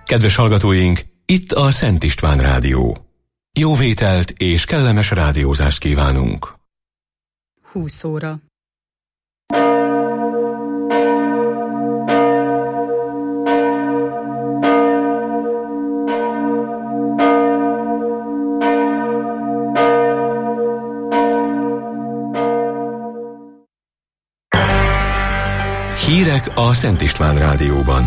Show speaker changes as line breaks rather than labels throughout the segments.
Kedves hallgatóink, itt a Szent István Rádió. Jó vételt és kellemes rádiózást kívánunk.
20 óra.
Hírek a Szent István Rádióban.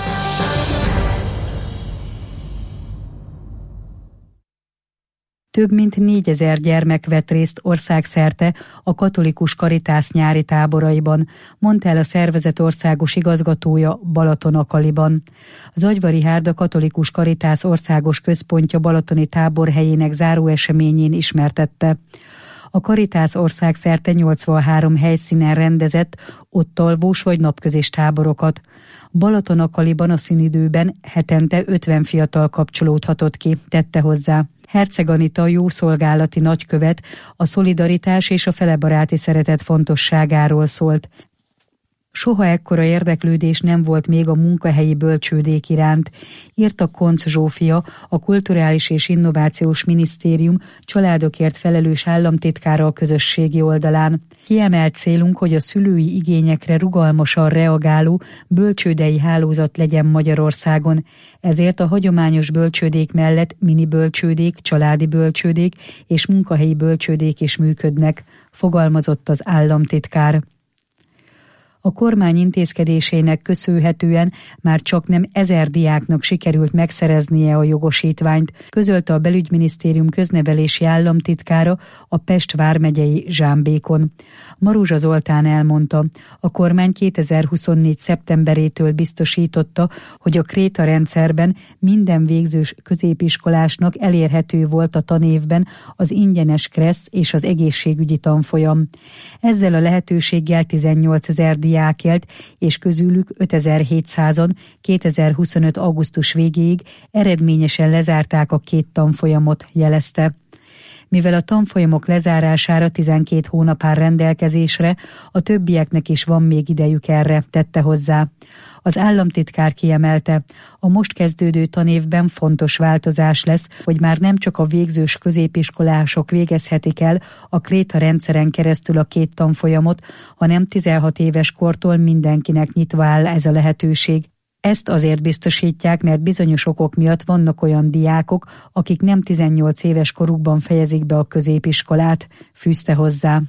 Több mint 4000 gyermek vett részt országszerte a katolikus Karitász nyári táboraiban, mondta el a szervezet országos igazgatója Balatonakaliban. Az Agyvarihárd a katolikus Karitász országos központja balatoni táborhelyének záróeseményén ismertette. A Karitász országszerte 83 helyszínen rendezett ott alvós vagy napközis táborokat. Balatonakaliban a szünidőben hetente 50 fiatal kapcsolódhatott ki, tette hozzá. Herceg Anita jószolgálati nagykövet a szolidaritás és a felebaráti szeretet fontosságáról szólt. Soha ekkora érdeklődés nem volt még a munkahelyi bölcsődék iránt, írta Koncz Zsófia, a Kulturális és Innovációs Minisztérium családokért felelős államtitkára a közösségi oldalán. Kiemelt célunk, hogy a szülői igényekre rugalmasan reagáló bölcsődei hálózat legyen Magyarországon. Ezért a hagyományos bölcsődék mellett mini bölcsődék, családi bölcsődék és munkahelyi bölcsődék is működnek, fogalmazott az államtitkár. A kormány intézkedésének köszönhetően már csaknem 1000 diáknak sikerült megszereznie a jogosítványt, közölte a Belügyminisztérium köznevelési államtitkára, a Pest vármegyei Zsámbékon. Maruzsa Zoltán elmondta, a kormány 2024. szeptemberétől biztosította, hogy a Kréta rendszerben minden végzős középiskolásnak elérhető volt a tanévben az ingyenes KRESZ és az egészségügyi tanfolyam. Ezzel a lehetőséggel 18 000 diák élt, és közülük 5700-an 2025. augusztus végéig eredményesen lezárták a 2 tanfolyamot, jelezte. Mivel a tanfolyamok lezárására 12 hónap áll rendelkezésre, a többieknek is van még idejük erre, tette hozzá. Az államtitkár kiemelte, a most kezdődő tanévben fontos változás lesz, hogy már nem csak a végzős középiskolások végezhetik el a Kréta rendszeren keresztül a 2 tanfolyamot, hanem 16 éves kortól mindenkinek nyitva áll ez a lehetőség. Ezt azért biztosítják, mert bizonyos okok miatt vannak olyan diákok, akik nem 18 éves korukban fejezik be a középiskolát, fűzte hozzá.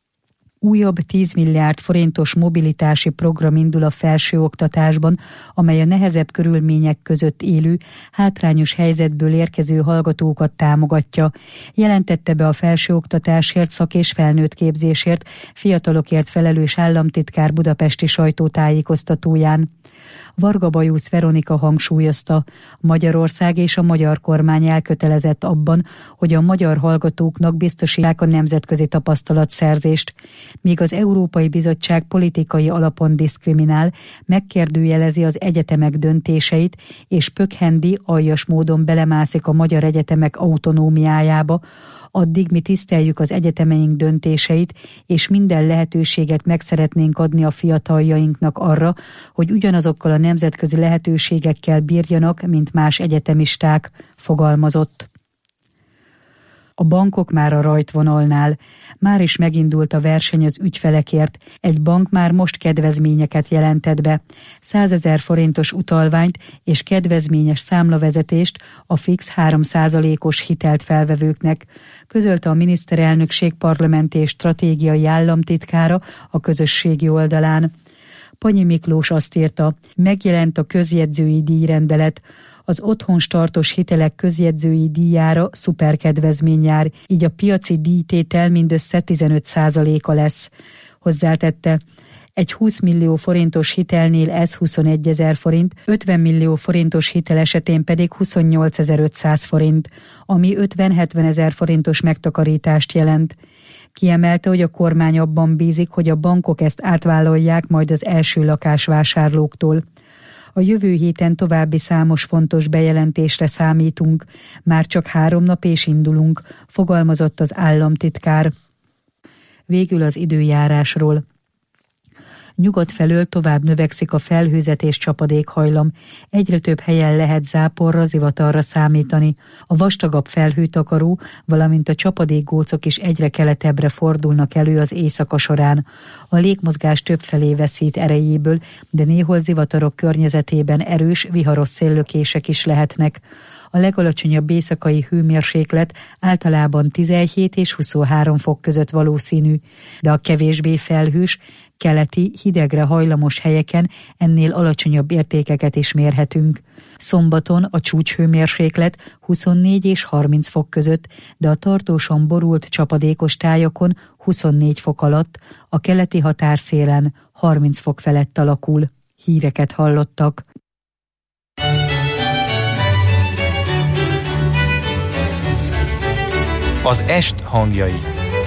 Újabb 10 milliárd forintos mobilitási program indul a felsőoktatásban, amely a nehezebb körülmények között élő, hátrányos helyzetből érkező hallgatókat támogatja. Jelentette be a felsőoktatásért, szak- és felnőttképzésért, fiatalokért felelős államtitkár budapesti sajtótájékoztatóján. Varga Bajusz Veronika hangsúlyozta, Magyarország és a magyar kormány elkötelezett abban, hogy a magyar hallgatóknak biztosítják a nemzetközi tapasztalatszerzést. Míg az Európai Bizottság politikai alapon diszkriminál, megkérdőjelezi az egyetemek döntéseit, és pökhendi, aljas módon belemászik a magyar egyetemek autonómiájába, addig mi tiszteljük az egyetemeink döntéseit, és minden lehetőséget meg szeretnénk adni a fiataljainknak arra, hogy ugyanazokkal a nemzetközi lehetőségekkel bírjanak, mint más egyetemisták, fogalmazott. A bankok már a rajtvonalnál. Már is megindult a verseny az ügyfelekért. Egy bank már most kedvezményeket jelentett be. 100 000 forintos utalványt és kedvezményes számlavezetést a fix 3%-os hitelt felvevőknek, közölte a miniszterelnökség parlamenti és stratégiai államtitkára a közösségi oldalán. Panyi Miklós azt írta, megjelent a közjegyzői díjrendelet, az otthon startos hitelek közjegyzői díjára szuperkedvezmény jár, így a piaci díjtétel mindössze 15%-a lesz. Hozzátette, egy 20 millió forintos hitelnél ez 21 000 forint, 50 millió forintos hitel esetén pedig 28 500 forint, ami 50-70 000 forintos megtakarítást jelent. Kiemelte, hogy a kormány abban bízik, hogy a bankok ezt átvállalják majd az első lakásvásárlóktól. A jövő héten további számos fontos bejelentésre számítunk. Már csak 3 nap és indulunk, fogalmazott az államtitkár. Végül az időjárásról. Nyugat felől tovább növekszik a felhőzet és csapadékhajlam. Egyre több helyen lehet záporra, zivatarra számítani. A vastagabb felhőtakaró, valamint a csapadékgócok is egyre keletebbre fordulnak elő az éjszaka során. A légmozgás többfelé veszít erejéből, de néhol zivatarok környezetében erős, viharos széllökések is lehetnek. A legalacsonyabb éjszakai hőmérséklet általában 17 és 23 fok között valószínű, de a kevésbé felhős, keleti, hidegre hajlamos helyeken ennél alacsonyabb értékeket is mérhetünk. Szombaton a csúcshőmérséklet 24 és 30 fok között, de a tartósan borult csapadékos tájakon 24 fok alatt, a keleti határszélen 30 fok felett alakul. Híreket hallottak.
Az est hangjai.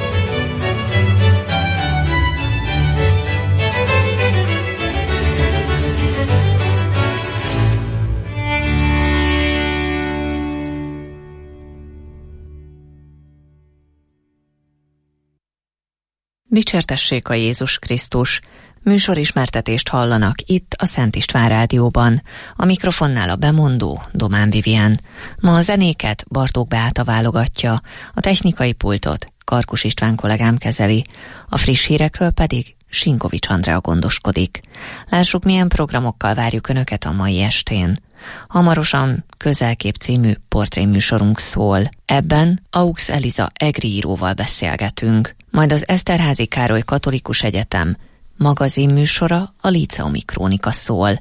Dicsértessék a Jézus Krisztus! Műsorismertetést hallanak itt a Szent István Rádióban. A mikrofonnál a bemondó Domán Vivien. Ma a zenéket Bartók Beáta válogatja, a technikai pultot Karkus István kollégám kezeli, a friss hírekről pedig Sinkovics Andrea gondoskodik. Lássuk, milyen programokkal várjuk Önöket a mai estén. Hamarosan Közelkép című portréműsorunk szól. Ebben Aux Eliza egri íróval beszélgetünk. Majd az Eszterházy Károly Katolikus Egyetem magazinműsora, a Líceumi Krónika szól.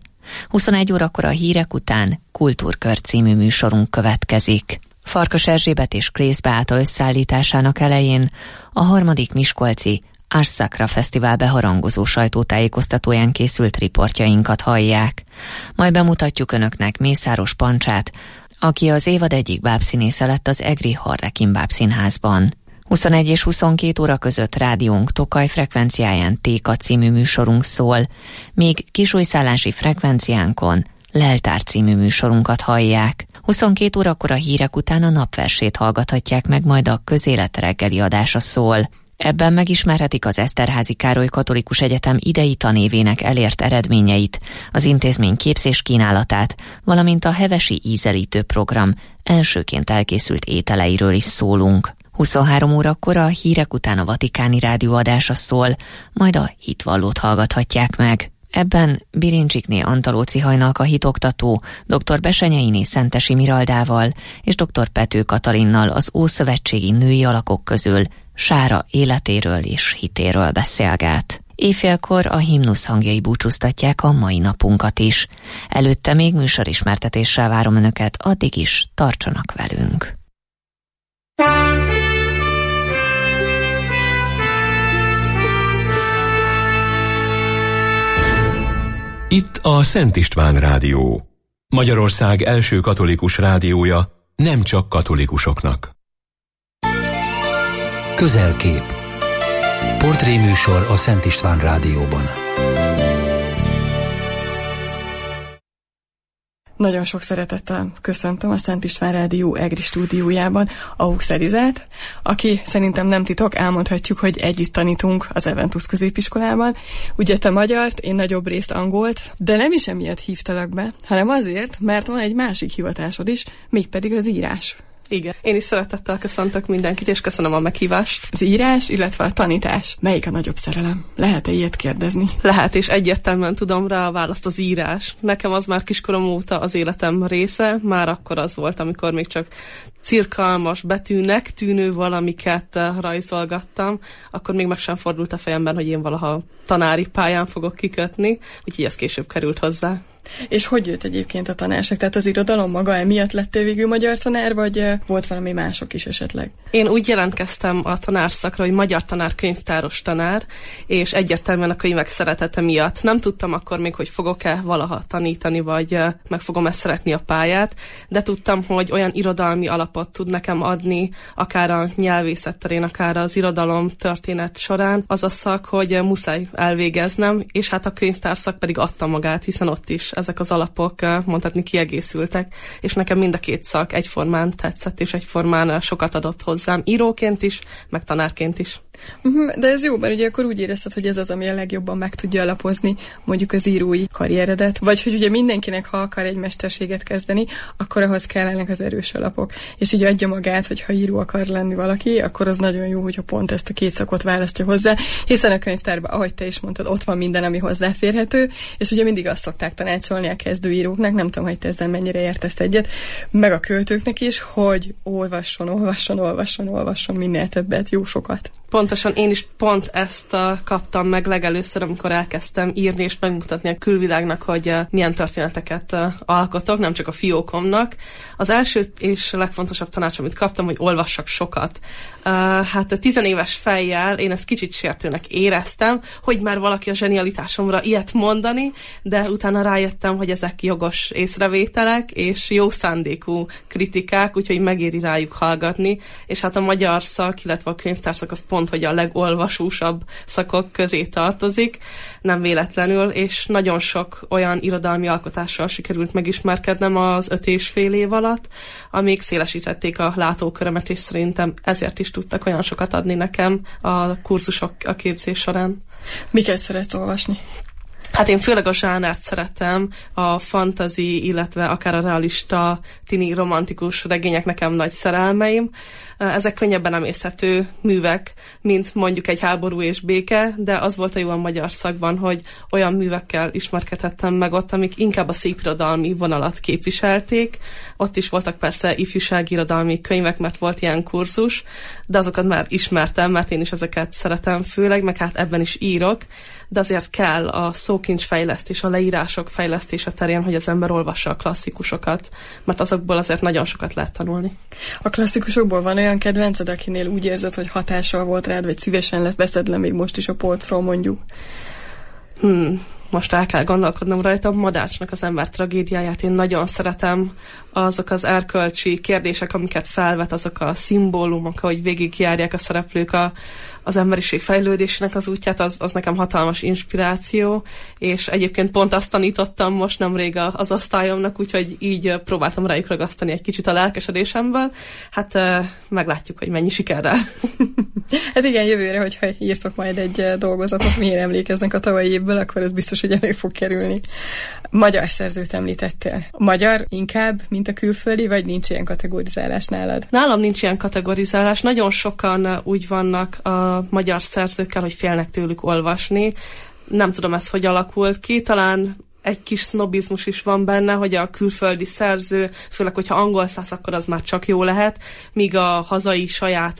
21 órakor a hírek után Kultúrkör című műsorunk következik. Farkas Erzsébet és Krész Beáta összeállításának elején a 3. Miskolci Ars Sacra Fesztivál beharangozó sajtótájékoztatóján készült riportjainkat hallják. Majd bemutatjuk Önöknek Mészáros Pancsát, aki az évad egyik bábszínésze lett az egri Harlekin Bábszínházban. 21 és 22 óra között rádiónk Tokaj frekvenciáján Téka című műsorunk szól, míg kisújszállási frekvenciánkon Leltár című műsorunkat hallják. 22 órakor a hírek után a napversét hallgathatják meg, majd a Közélet reggeli adása szól. Ebben megismerhetik az Eszterházy Károly Katolikus Egyetem idei tanévének elért eredményeit, az intézmény képzés kínálatát, valamint a hevesi ízelítő program elsőként elkészült ételeiről is szólunk. 23 órakor a hírek után a Vatikáni Rádió adása szól, majd a hitvallót hallgathatják meg. Ebben Birincsikné Antalóci Hajnalka hitoktató, dr. Besenyeiné Szentesi Miraldával és dr. Pető Katalinnal az ószövetségi női alakok közül Sára életéről és hitéről beszélget. Éjfélkor a himnusz hangjai búcsúztatják a mai napunkat is. Előtte még műsorismertetéssel várom Önöket, addig is tartsanak velünk.
Itt a Szent István Rádió. Magyarország első katolikus rádiója, nem csak katolikusoknak.
Közelkép. Portréműsor a Szent István Rádióban.
Nagyon sok szeretettel köszöntöm a Szent István Rádió egri stúdiójában Aux Elizát, aki szerintem nem titok, elmondhatjuk, hogy együtt tanítunk az Eventus középiskolában. Ugye te magyart, én nagyobb részt angolt, de nem is emiatt hívtalak be, hanem azért, mert van egy másik hivatásod is, mégpedig az írás.
Igen, én is szeretettel köszöntök mindenkit, és köszönöm a meghívást.
Az írás, illetve a tanítás. Melyik a nagyobb szerelem? Lehet-e ilyet kérdezni?
Lehet, és egyértelműen tudom rá a választ: az írás. Nekem az már kiskorom óta az életem része, már akkor az volt, amikor még csak cirkalmas, betűnek tűnő valamiket rajzolgattam, akkor még meg sem fordult a fejemben, hogy én valaha tanári pályán fogok kikötni, úgyhogy ez később került hozzá.
És hogy jött egyébként a tanárság? Tehát az irodalom maga emiatt lettél végül magyar tanár, vagy volt valami mások is esetleg?
Én úgy jelentkeztem a tanárszakra, hogy magyar tanár, könyvtáros tanár, és egyértelműen a könyvek szeretete miatt. Nem tudtam akkor még, hogy fogok-e valaha tanítani, vagy meg fogom-e szeretni a pályát, de tudtam, hogy olyan irodalmi alapot tud nekem adni, akár a nyelvészet terén, akár az irodalom történet során, az a szak, hogy muszáj elvégeznem, és hát a könyvtárszak pedig adta magát, hiszen ott is is ezek az alapok mondhatni kiegészültek, és nekem mind a két szak egyformán tetszett, és egyformán sokat adott hozzám íróként is, meg tanárként is.
De ez jó, mert ugye akkor úgy érezted, hogy ez az, ami a legjobban meg tudja alapozni mondjuk az írói karrieredet, vagy hogy ugye mindenkinek, ha akar egy mesterséget kezdeni, akkor ahhoz kellenek az erős alapok. És ugye adja magát, hogy ha író akar lenni valaki, akkor az nagyon jó, hogyha pont ezt a két szakot választja hozzá, hiszen a könyvtárban, ahogy te is mondtad, ott van minden, ami hozzáférhető, és ugye mindig azt szokták tanácsolni a kezdőíróknak, nem tudom, hogy te ezzel mennyire értesz egyet, meg a költőknek is, hogy olvasson minél többet, jó sokat.
Pontosan, én is pont ezt kaptam meg legelőször, amikor elkezdtem írni és megmutatni a külvilágnak, hogy milyen történeteket alkotok, nem csak a fiókomnak. Az első és legfontosabb tanács, amit kaptam, hogy olvassak sokat. Hát a 10 éves fejjel én ezt kicsit sértőnek éreztem, hogy már valaki a zsenialitásomra ilyet mondani, de utána rájöttem, hogy ezek jogos észrevételek és jó szándékú kritikák, úgyhogy megéri rájuk hallgatni, és hát a magyar szak, illetve a könyvtárszak az pont, hogy a legolvasósabb szakok közé tartozik, nem véletlenül, és nagyon sok olyan irodalmi alkotással sikerült megismerkednem az 5,5 év alatt, amíg szélesítették a látókörömet, és szerintem ezért is tudtak olyan sokat adni nekem a kurzusok a képzés során.
Miket szeretsz olvasni?
Hát én főleg a zsánert szeretem, a fantasy, illetve akár a realista, tini romantikus regények nekem nagy szerelmeim. Ezek könnyebben emészhető művek, mint mondjuk egy Háború és béke, de az volt a jó a magyar szakban, hogy olyan művekkel ismerkedhettem meg ott, amik inkább a szépirodalmi vonalat képviselték. Ott is voltak persze ifjúságirodalmi könyvek, mert volt ilyen kurzus, de azokat már ismertem, mert én is ezeket szeretem főleg, meg hát ebben is írok, de azért kell a szókincs fejlesztés, a leírások fejlesztése terén, hogy az ember olvassa a klasszikusokat, mert azokból azért nagyon sokat lehet tanulni.
A klasszikusokból van olyan kedvenced, akinél úgy érzed, hogy hatással volt rád, vagy szívesen veszed le még most is a polcról, mondjuk?
Most el kell gondolkodnom rajta. Madácsnak az ember tragédiáját én nagyon szeretem. Azok az erkölcsi kérdések, amiket felvet, azok a szimbólumok, ahogy végigjárják a szereplők az emberiség fejlődésének az útját, az nekem hatalmas inspiráció, és egyébként pont azt tanítottam most nemrég az osztályomnak, úgyhogy így próbáltam rájuk ragasztani egy kicsit a lelkesedésemből. Hát meglátjuk, hogy mennyi sikerrel.
Hát igen, jövőre, hogyha írtok majd egy dolgozatot, miért emlékeznek a tavalyi évből, akkor ez biztos, hogy elő fog kerülni. Magyar szerzőt említettél. Magyar inkább, mint a külföldi, vagy nincs ilyen kategorizálás nálad?
Nálam nincs ilyen kategorizálás. Nagyon sokan úgy vannak a magyar szerzőkkel, hogy félnek tőlük olvasni. Nem tudom, ez hogy alakult ki. Talán egy kis sznobizmus is van benne, hogy a külföldi szerző, főleg, hogyha angol száz, akkor az már csak jó lehet, míg a hazai saját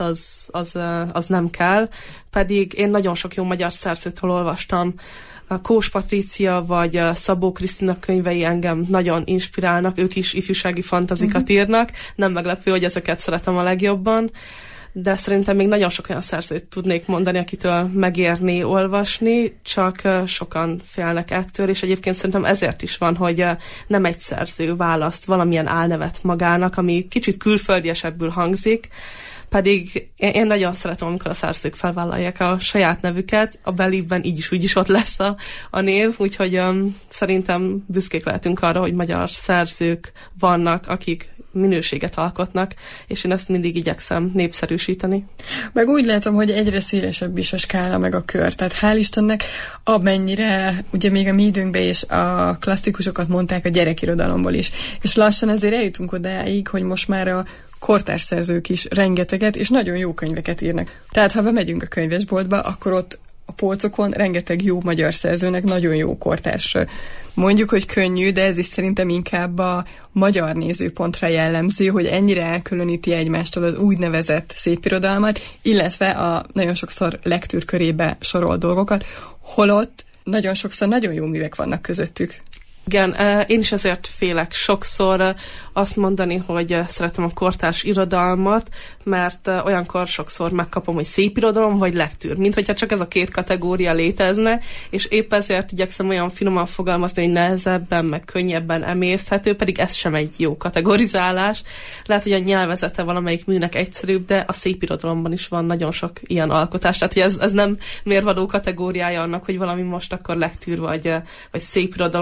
az nem kell. Pedig én nagyon sok jó magyar szerzőtől olvastam. Kós Patrícia vagy Szabó Krisztina könyvei engem nagyon inspirálnak, ők is ifjúsági fantazikat írnak, nem meglepő, hogy ezeket szeretem a legjobban, de szerintem még nagyon sok olyan szerzőt tudnék mondani, akitől megérni olvasni, csak sokan félnek ettől, és egyébként szerintem ezért is van, hogy nem egy szerző választ valamilyen álnevet magának, ami kicsit külföldiesebbül hangzik, pedig én nagyon szeretem, amikor a szerzők felvállalják a saját nevüket, a belívben így is úgy is ott lesz a név, úgyhogy szerintem büszkék lehetünk arra, hogy magyar szerzők vannak, akik minőséget alkotnak, és én ezt mindig igyekszem népszerűsíteni.
Meg úgy látom, hogy egyre szélesebb is a skála meg a kör. Tehát hál' Istennek, amennyire ugye még a mi időnkben is a klasszikusokat mondták a gyerekirodalomból is. És lassan azért eljutunk odáig, hogy most már a kortárs szerzők is rengeteget, és nagyon jó könyveket írnak. Tehát ha bemegyünk a könyvesboltba, akkor ott a polcokon rengeteg jó magyar szerzőnek nagyon jó kortárs. Mondjuk, hogy könnyű, de ez is szerintem inkább a magyar nézőpontra jellemző, hogy ennyire elkülöníti egymástól az úgynevezett szépirodalmat, illetve a nagyon sokszor lektűr körébe sorol dolgokat, holott nagyon sokszor nagyon jó művek vannak közöttük.
Igen, én is ezért félek sokszor azt mondani, hogy szeretem a kortárs irodalmat, mert olyankor sokszor megkapom, hogy szép irodalom vagy lektűr, mint hogyha csak ez a két kategória létezne, és épp ezért igyekszem olyan finoman fogalmazni, hogy nehezebben, meg könnyebben emészthető, pedig ez sem egy jó kategorizálás. Lehet, hogy a nyelvezete valamelyik műnek egyszerűbb, de a szép irodalomban is van nagyon sok ilyen alkotás, tehát hogy ez nem mérvadó kategóriája annak, hogy valami most akkor lektűr vagy szép irodalom, meg hát ez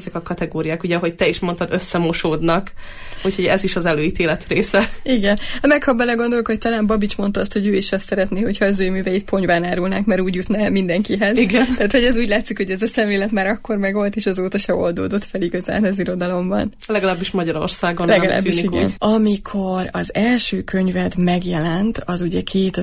ezek a kategóriák, ugye, ahogy te is mondtad, összemosódnak, úgyhogy ez is az előítélet része.
Igen. Meg ha belegondolok, hogy talán Babics mondta azt, hogy ő is azt szeretné, hogyha az ő műveit ponyván árulnák, mert úgy jutna el mindenkihez.
Igen.
Tehát, hogy ez úgy látszik, hogy ez a szemlélet már akkor megvolt, és azóta se oldódott fel igazán az irodalomban.
Legalábbis Magyarországon
legalábbis
nem tűnik
igen.
úgy.
Amikor az első könyved megjelent, az ugye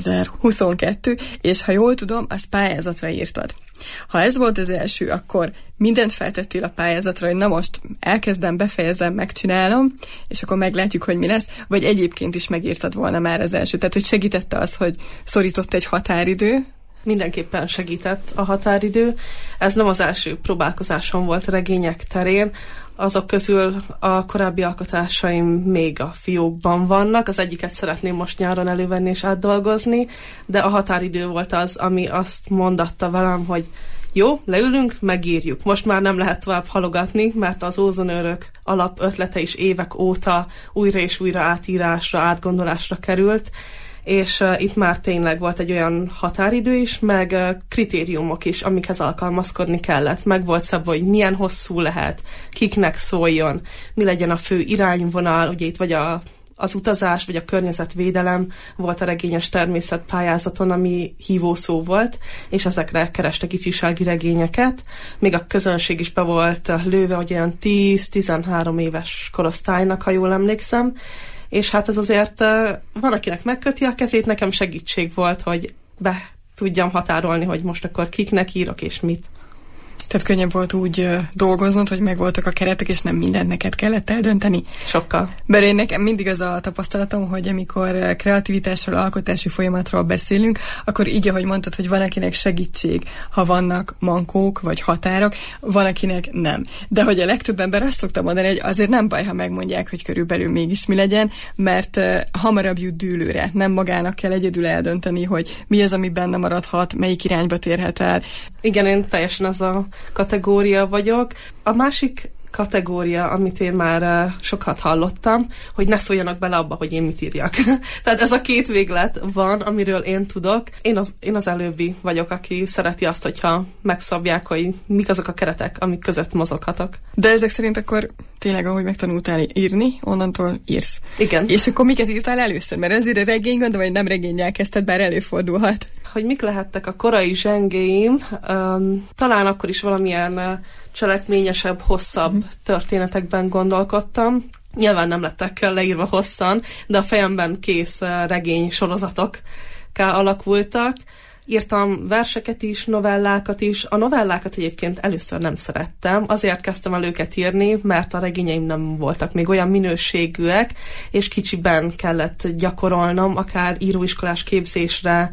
2022, és ha jól tudom, azt pályázatra írtad. Ha ez volt az első, akkor mindent feltettél a pályázatra, hogy na most elkezdem, befejezem, megcsinálom, és akkor meglátjuk, hogy mi lesz, vagy egyébként is megírtad volna már az első. Tehát, hogy segítette az, hogy szorított egy határidő?
Mindenképpen segített a határidő. Ez nem az első próbálkozásom volt a regények terén. Azok közül a korábbi alkotásaim még a fiókban vannak. Az egyiket szeretném most nyáron elővenni és átdolgozni, de a határidő volt az, ami azt mondatta velem, hogy jó, leülünk, megírjuk. Most már nem lehet tovább halogatni, mert az Ózonőrök alap ötlete is évek óta újra és újra átírásra, átgondolásra került, és itt már tényleg volt egy olyan határidő is, meg kritériumok is, amikhez alkalmazkodni kellett. Meg volt szabva, hogy milyen hosszú lehet, kiknek szóljon, mi legyen a fő irányvonal, ugye itt vagy az utazás, vagy a környezetvédelem volt a regényes természet pályázaton, ami hívószó volt, és ezekre kerestek ifjúsági regényeket. Még a közönség is be volt lőve, hogy olyan 10-13 éves korosztálynak, ha jól emlékszem, és hát ez azért van, akinek megköti a kezét, nekem segítség volt, hogy be tudjam határolni, hogy most akkor kiknek írok és mit.
Tehát könnyebb volt úgy dolgoznod, hogy megvoltak a keretek, és nem mindent neked kellett eldönteni?
Sokkal.
Mert én nekem mindig az a tapasztalatom, hogy amikor kreativitásról, alkotási folyamatról beszélünk, akkor így, ahogy mondtad, hogy van akinek segítség, ha vannak mankók vagy határok, van akinek nem. De hogy a legtöbb ember azt szokta mondani, hogy azért nem baj, ha megmondják, hogy körülbelül mégis mi legyen, mert hamarabb jut dűlőre. Nem magának kell egyedül eldönteni, hogy mi az, ami benne maradhat, melyik irányba térhet el.
Igen, én teljesen az a kategória vagyok. A másik kategória, amit én már sokat hallottam, hogy ne szóljanak bele abba, hogy én mit írjak. Tehát ez a két véglet van, amiről én tudok. Én az előbbi vagyok, aki szereti azt, hogyha megszabják, hogy mik azok a keretek, amik között mozoghatok.
De ezek szerint akkor tényleg, ahogy megtanultál írni, onnantól írsz.
Igen.
És akkor miket írtál először? Mert ezért a regény, gondolom, hogy nem regénnyel kezdted, bár előfordulhat.
Hogy mik lehettek a korai zsengéim, talán akkor is valamilyen cselekményesebb, hosszabb történetekben gondolkodtam. Nyilván nem lettek leírva hosszan, de a fejemben kész regény sorozatok alakultak. Írtam verseket is, novellákat is. A novellákat egyébként először nem szerettem, azért kezdtem el őket írni, mert a regényeim nem voltak még olyan minőségűek, és kicsiben kellett gyakorolnom, akár íróiskolás képzésre,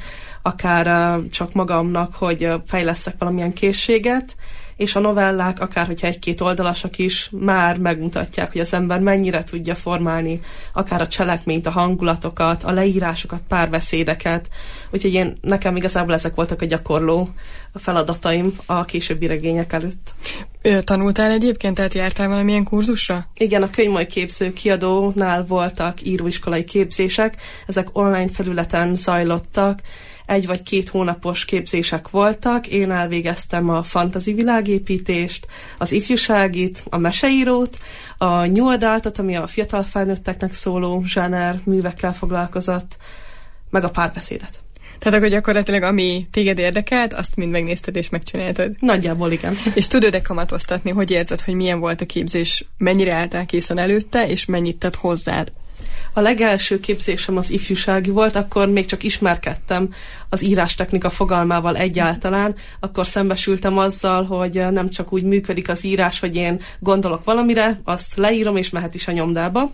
akár csak magamnak, hogy fejleszek valamilyen készséget, és a novellák, akár hogyha egy-két oldalasak is, már megmutatják, hogy az ember mennyire tudja formálni akár a cselekményt, a hangulatokat, a leírásokat, párbeszédeket. Úgyhogy nekem igazából ezek voltak a gyakorló feladataim a későbbi regények előtt.
Tanultál egyébként, tehát jártál valamilyen kurzusra?
Igen, a Könyvmoly Képző Kiadónál voltak íróiskolai képzések, ezek online felületen zajlottak, 1 vagy 2 hónapos képzések voltak, én elvégeztem a fantasy világépítést, az ifjúságit, a meseírót, a new adultot, ami a fiatal felnőtteknek szóló zsáner művekkel foglalkozott, meg a párbeszédet.
Tehát akkor gyakorlatilag ami téged érdekelt, azt mind megnézted és megcsináltad?
Nagyjából igen.
És tudod-e kamatoztatni, hogy érzed, hogy milyen volt a képzés, mennyire álltál készen előtte, és mennyit tett hozzád?
A legelső képzésem az ifjúsági volt, akkor még csak ismerkedtem az írástechnika fogalmával egyáltalán, akkor szembesültem azzal, hogy nem csak úgy működik az írás, hogy én gondolok valamire, azt leírom, és mehet is a nyomdába.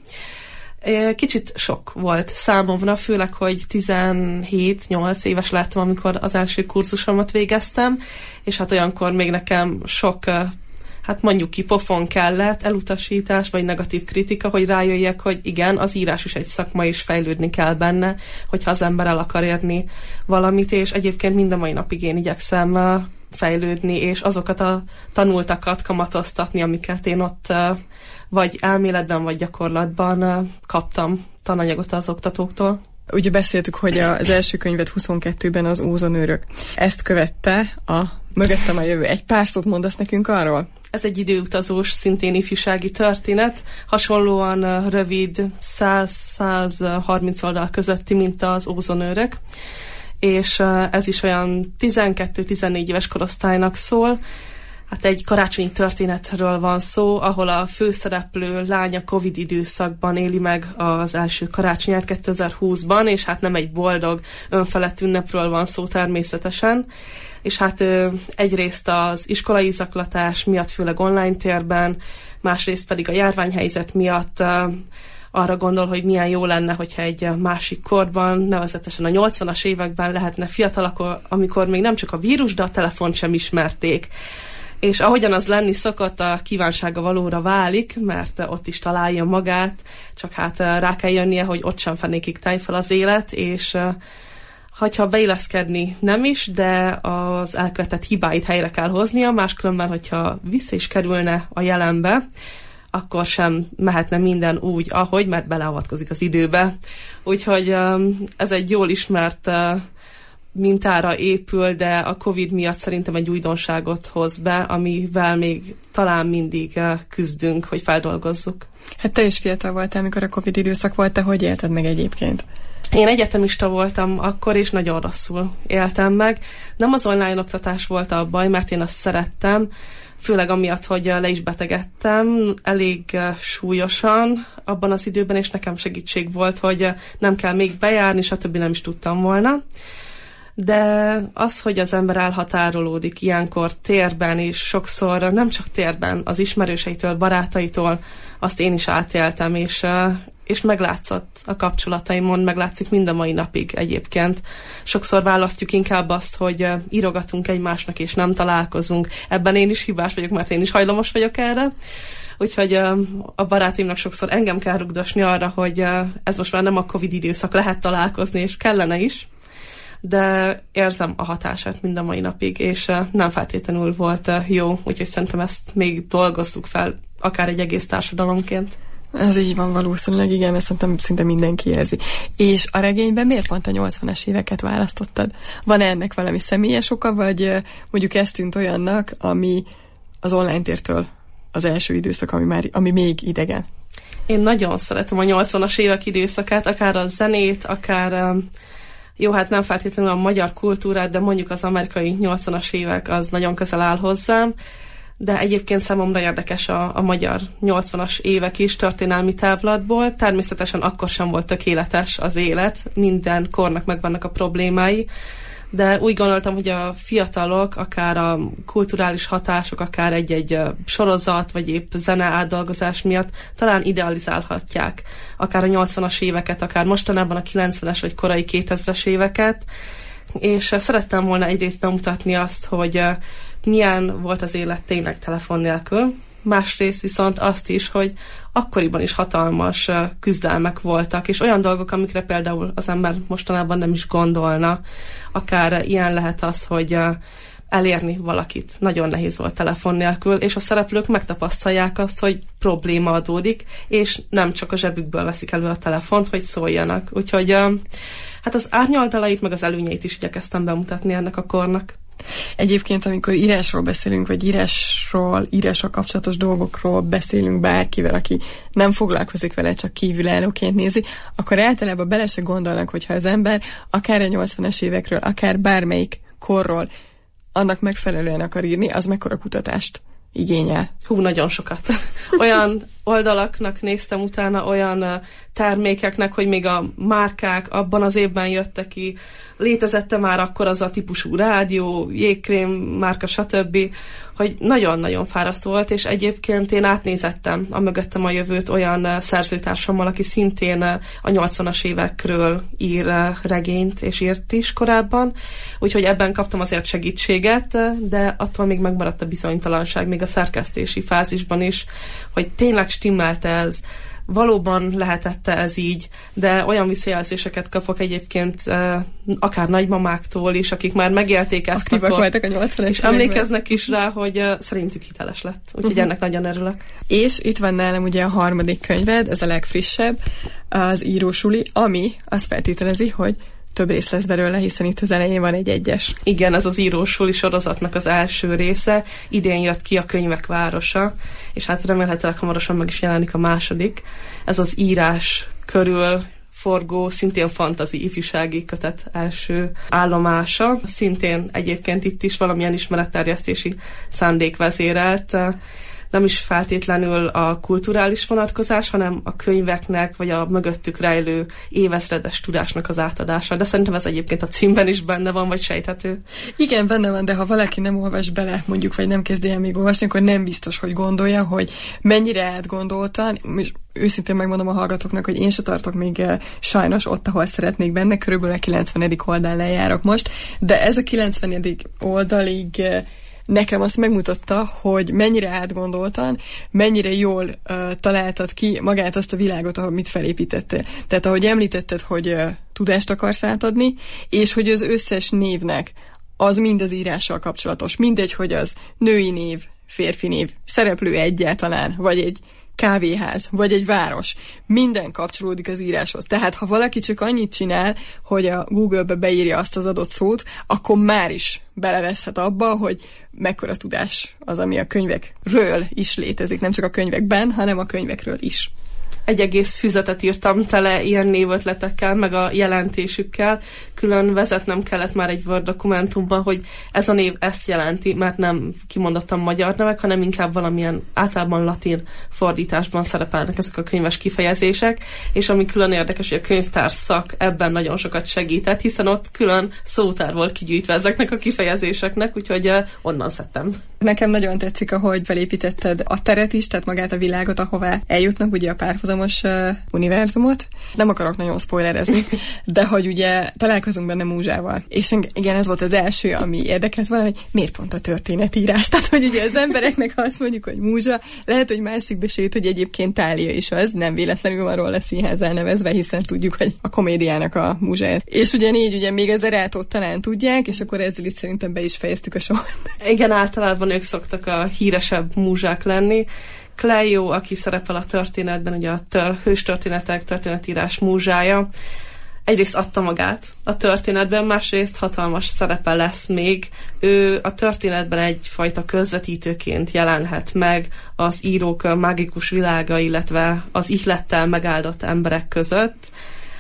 Kicsit sok volt számomra, főleg, hogy 17-8 éves lettem, amikor az első kurzusomat végeztem, és hát olyankor még nekem sok, hát mondjuk ki, pofon kellett, elutasítás vagy negatív kritika, hogy rájöjjek, hogy igen, az írás is egy szakma, és fejlődni kell benne, hogyha az ember el akar érni valamit, és egyébként mind a mai napig én igyekszem fejlődni, és azokat a tanultakat kamatoztatni, amiket én ott vagy elméletben, vagy gyakorlatban kaptam tananyagot az oktatóktól.
Ugye beszéltük, hogy az első könyvet 22-ben az Ózonőrök. Ezt követte a Mögöttem a jövő. Egy pár szót mondasz nekünk arról?
Ez egy időutazós, szintén ifjúsági történet, hasonlóan rövid, 100-130 oldal közötti, mint az Ózonőrök, és ez is olyan 12-14 éves korosztálynak szól. Hát egy karácsonyi történetről van szó, ahol a főszereplő lánya Covid időszakban éli meg az első karácsonyát 2020-ban, és hát nem egy boldog, önfelett ünnepről van szó természetesen, és hát egyrészt az iskolai zaklatás miatt, főleg online térben, másrészt pedig a járványhelyzet miatt arra gondol, hogy milyen jó lenne, hogyha egy másik korban, nevezetesen a 80-as években lehetne fiatalok, amikor még nem csak a vírus, de a telefont sem ismerték. És ahogyan az lenni szokott, a kívánsága valóra válik, mert ott is találja magát, csak hát rá kell jönnie, hogy ott sem fenékig táj fel az élet, és hogyha beilleszkedni nem is, de az elkövetett hibáit helyre kell hoznia, máskülönben, hogyha vissza is kerülne a jelenbe, akkor sem mehetne minden úgy, ahogy, mert beleavatkozik az időbe. Úgyhogy ez egy jól ismert mintára épül, de a Covid miatt szerintem egy újdonságot hoz be, amivel még talán mindig küzdünk, hogy feldolgozzuk.
Hát te is fiatal voltál, amikor a Covid időszak volt, te hogy élted meg egyébként?
Én egyetemista voltam akkor, és nagyon rosszul éltem meg. Nem az online oktatás volt a baj, mert én azt szerettem, főleg amiatt, hogy le is betegedtem elég súlyosan abban az időben, és nekem segítség volt, hogy nem kell még bejárni, stb. Nem is tudtam volna. De az, hogy az ember elhatárolódik ilyenkor térben, és sokszor nem csak térben, az ismerőseitől, barátaitól, azt én is átéltem, és meglátszott a kapcsolataimon, meglátszik mind a mai napig egyébként. Sokszor választjuk inkább azt, hogy írogatunk egymásnak, és nem találkozunk. Ebben én is hibás vagyok, mert én is hajlamos vagyok erre. Úgyhogy a barátaimnak sokszor engem kell rugdosni arra, hogy ez most már nem a Covid időszak, lehet találkozni, és kellene is. De érzem a hatását mind a mai napig, és nem feltétlenül volt jó, úgyhogy szerintem ezt még dolgozzuk fel, akár egy egész társadalomként.
Ez így van valószínűleg, igen, mert szerintem szinte mindenki érzi. És a regényben miért pont a 80-as éveket választottad? Van ennek valami személyes oka, vagy mondjuk ez tűnt olyannak, ami az online tértől az első időszak, ami még idegen?
Én nagyon szeretem a 80-as évek időszakát, akár a zenét, akár jó, hát nem feltétlenül a magyar kultúrát, de mondjuk az amerikai 80-as évek az nagyon közel áll hozzám, de egyébként számomra érdekes a magyar 80-as évek is történelmi távlatból. Természetesen akkor sem volt tökéletes az élet, minden kornak megvannak a problémái, de úgy gondoltam, hogy a fiatalok, akár a kulturális hatások, akár egy-egy sorozat, vagy épp zene átdolgozás miatt talán idealizálhatják akár a 80-as éveket, akár mostanában a 90-es vagy korai 2000-es éveket, és szerettem volna egyrészt bemutatni azt, hogy milyen volt az élet tényleg telefon nélkül, másrészt viszont azt is, hogy akkoriban is hatalmas küzdelmek voltak, és olyan dolgok, amikre például az ember mostanában nem is gondolna. Akár ilyen lehet az, hogy elérni valakit nagyon nehéz volt telefon nélkül, és a szereplők megtapasztalják azt, hogy probléma adódik, és nem csak a zsebükből veszik elő a telefont, hogy szóljanak. Úgyhogy hát az árnyoldalait, meg az előnyeit is igyekeztem bemutatni ennek a kornak.
Egyébként, amikor írásról beszélünk, vagy írással kapcsolatos dolgokról beszélünk bárkivel, aki nem foglalkozik vele, csak kívülállóként nézi, akkor általában bele se gondolnak, hogyha az ember akár a 80-as évekről, akár bármelyik korról annak megfelelően akar írni, az mekkora kutatást igényel.
Nagyon sokat. Olyan oldalaknak néztem utána, olyan termékeknek, hogy még a márkák abban az évben jöttek ki, létezette már akkor az a típusú rádió, jégkrém márka, stb., hogy nagyon-nagyon fárasztó volt, és egyébként én átnézettem a mögöttem a jövőt olyan szerzőtársammal, aki szintén a 80-as évekről ír regényt, és írt is korábban, úgyhogy ebben kaptam azért segítséget, de attól még megmaradt a bizonytalanság, még a szerkesztési fázisban is, hogy tényleg stimmelt ez, valóban lehetette ez így, de olyan visszajelzéseket kapok egyébként akár nagymamáktól is, akik már megélték ezt.
Aktívak voltak a 80-es
és emlékeznek is rá, hogy szerintük hiteles lett. Úgyhogy ennek nagyon örülök.
És itt van nálam ugye a harmadik könyved, ez a legfrissebb, az Írósuli, ami azt feltételezi, hogy több rész lesz belőle, hiszen itt az elején van egy 1-es.
Igen, ez az írósuli sorozatnak az első része. Idén jött ki a Könyvek városa, és hát remélhetőleg hamarosan meg is jelenik a második. Ez az írás körül forgó, szintén fantasy ifjúsági kötet első állomása. Szintén egyébként itt is valamilyen ismeretterjesztési szándék vezérelt. Nem is feltétlenül a kulturális vonatkozás, hanem a könyveknek, vagy a mögöttük rejlő évezredes tudásnak az átadása. De szerintem ez egyébként a címben is benne van, vagy sejthető.
Igen, benne van, de ha valaki nem olvas bele, mondjuk, vagy nem kezdi el még olvasni, akkor nem biztos, hogy gondolja, hogy mennyire átgondoltan, és őszintén megmondom a hallgatóknak, hogy én se tartok még sajnos ott, ahol szeretnék benne, körülbelül a 90. oldalán lejárok most, de ez a 90. oldalig nekem azt megmutatta, hogy mennyire átgondoltan, mennyire jól találtad ki magát azt a világot, amit felépítettél. Tehát ahogy említetted, hogy tudást akarsz átadni, és hogy az összes névnek az mind az írással kapcsolatos. Mindegy, hogy az női név, férfi név, szereplő egyáltalán, vagy egy kávéház, vagy egy város. Minden kapcsolódik az íráshoz. Tehát, ha valaki csak annyit csinál, hogy a Google-be beírja azt az adott szót, akkor már is beleveszhet abba, hogy mekkora tudás az, ami a könyvekről is létezik. Nem csak a könyvekben, hanem a könyvekről is.
Egy egész füzetet írtam tele ilyen névötletekkel, meg a jelentésükkel. Külön vezetnem kellett már egy Word dokumentumban, hogy ez a név ezt jelenti, mert nem kimondottam magyar nevek, hanem inkább valamilyen általában latin fordításban szerepelnek ezek a könyves kifejezések, és ami külön érdekes, hogy a könyvtárszak ebben nagyon sokat segített, hiszen ott külön szótár volt kigyűjtve ezeknek a kifejezéseknek, úgyhogy onnan szedtem.
Nekem nagyon tetszik, ahogy felépítetted a teret is, tehát magát a világot, ahová eljutnak, ugye a párhuzamos univerzumot. Nem akarok nagyon spoilerezni, de hogy ugye találkozunk benne Múzsával. És igen, ez volt az első, ami érdekelt volna, hogy miért pont a történetírás. Tehát, hogy ugye az embereknek, ha azt mondjuk, hogy Múzsa, lehet, hogy mászik sejt, hogy egyébként Tália is az, nem véletlenül van róla színház elnevezve, hiszen tudjuk, hogy a komédiának a Múzsája. És ugyanígy, ugye még az Erátót talán tudják, és akkor ezzel itt szerintem be is fejeztük a sort.
Igen, általában ők szoktak a híresebb múzsák lenni. Cleo, aki szerepel a történetben, ugye a hőstörténetek, történetírás múzsája, egyrészt adta magát a történetben, másrészt hatalmas szerepe lesz még. Ő a történetben egyfajta közvetítőként jelenhet meg az írók mágikus világa, illetve az ihlettel megáldott emberek között,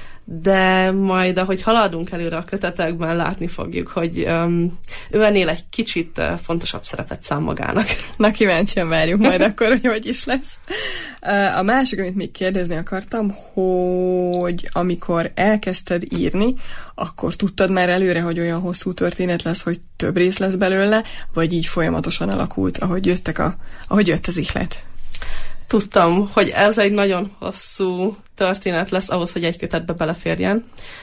de majd, ahogy haladunk előre a kötetekben, látni fogjuk, hogy ő ennél egy kicsit fontosabb szerepet szán magának.
Na, kíváncsian várjuk majd akkor, hogy is lesz. A másik, amit még kérdezni akartam, hogy amikor elkezdted írni, akkor tudtad már előre, hogy olyan hosszú történet lesz, hogy több rész lesz belőle, vagy így folyamatosan alakult, ahogy jött az ihlet?
Tudtam, hogy ez egy nagyon hosszú történet lesz ahhoz, hogy egy kötetbe beleférjen.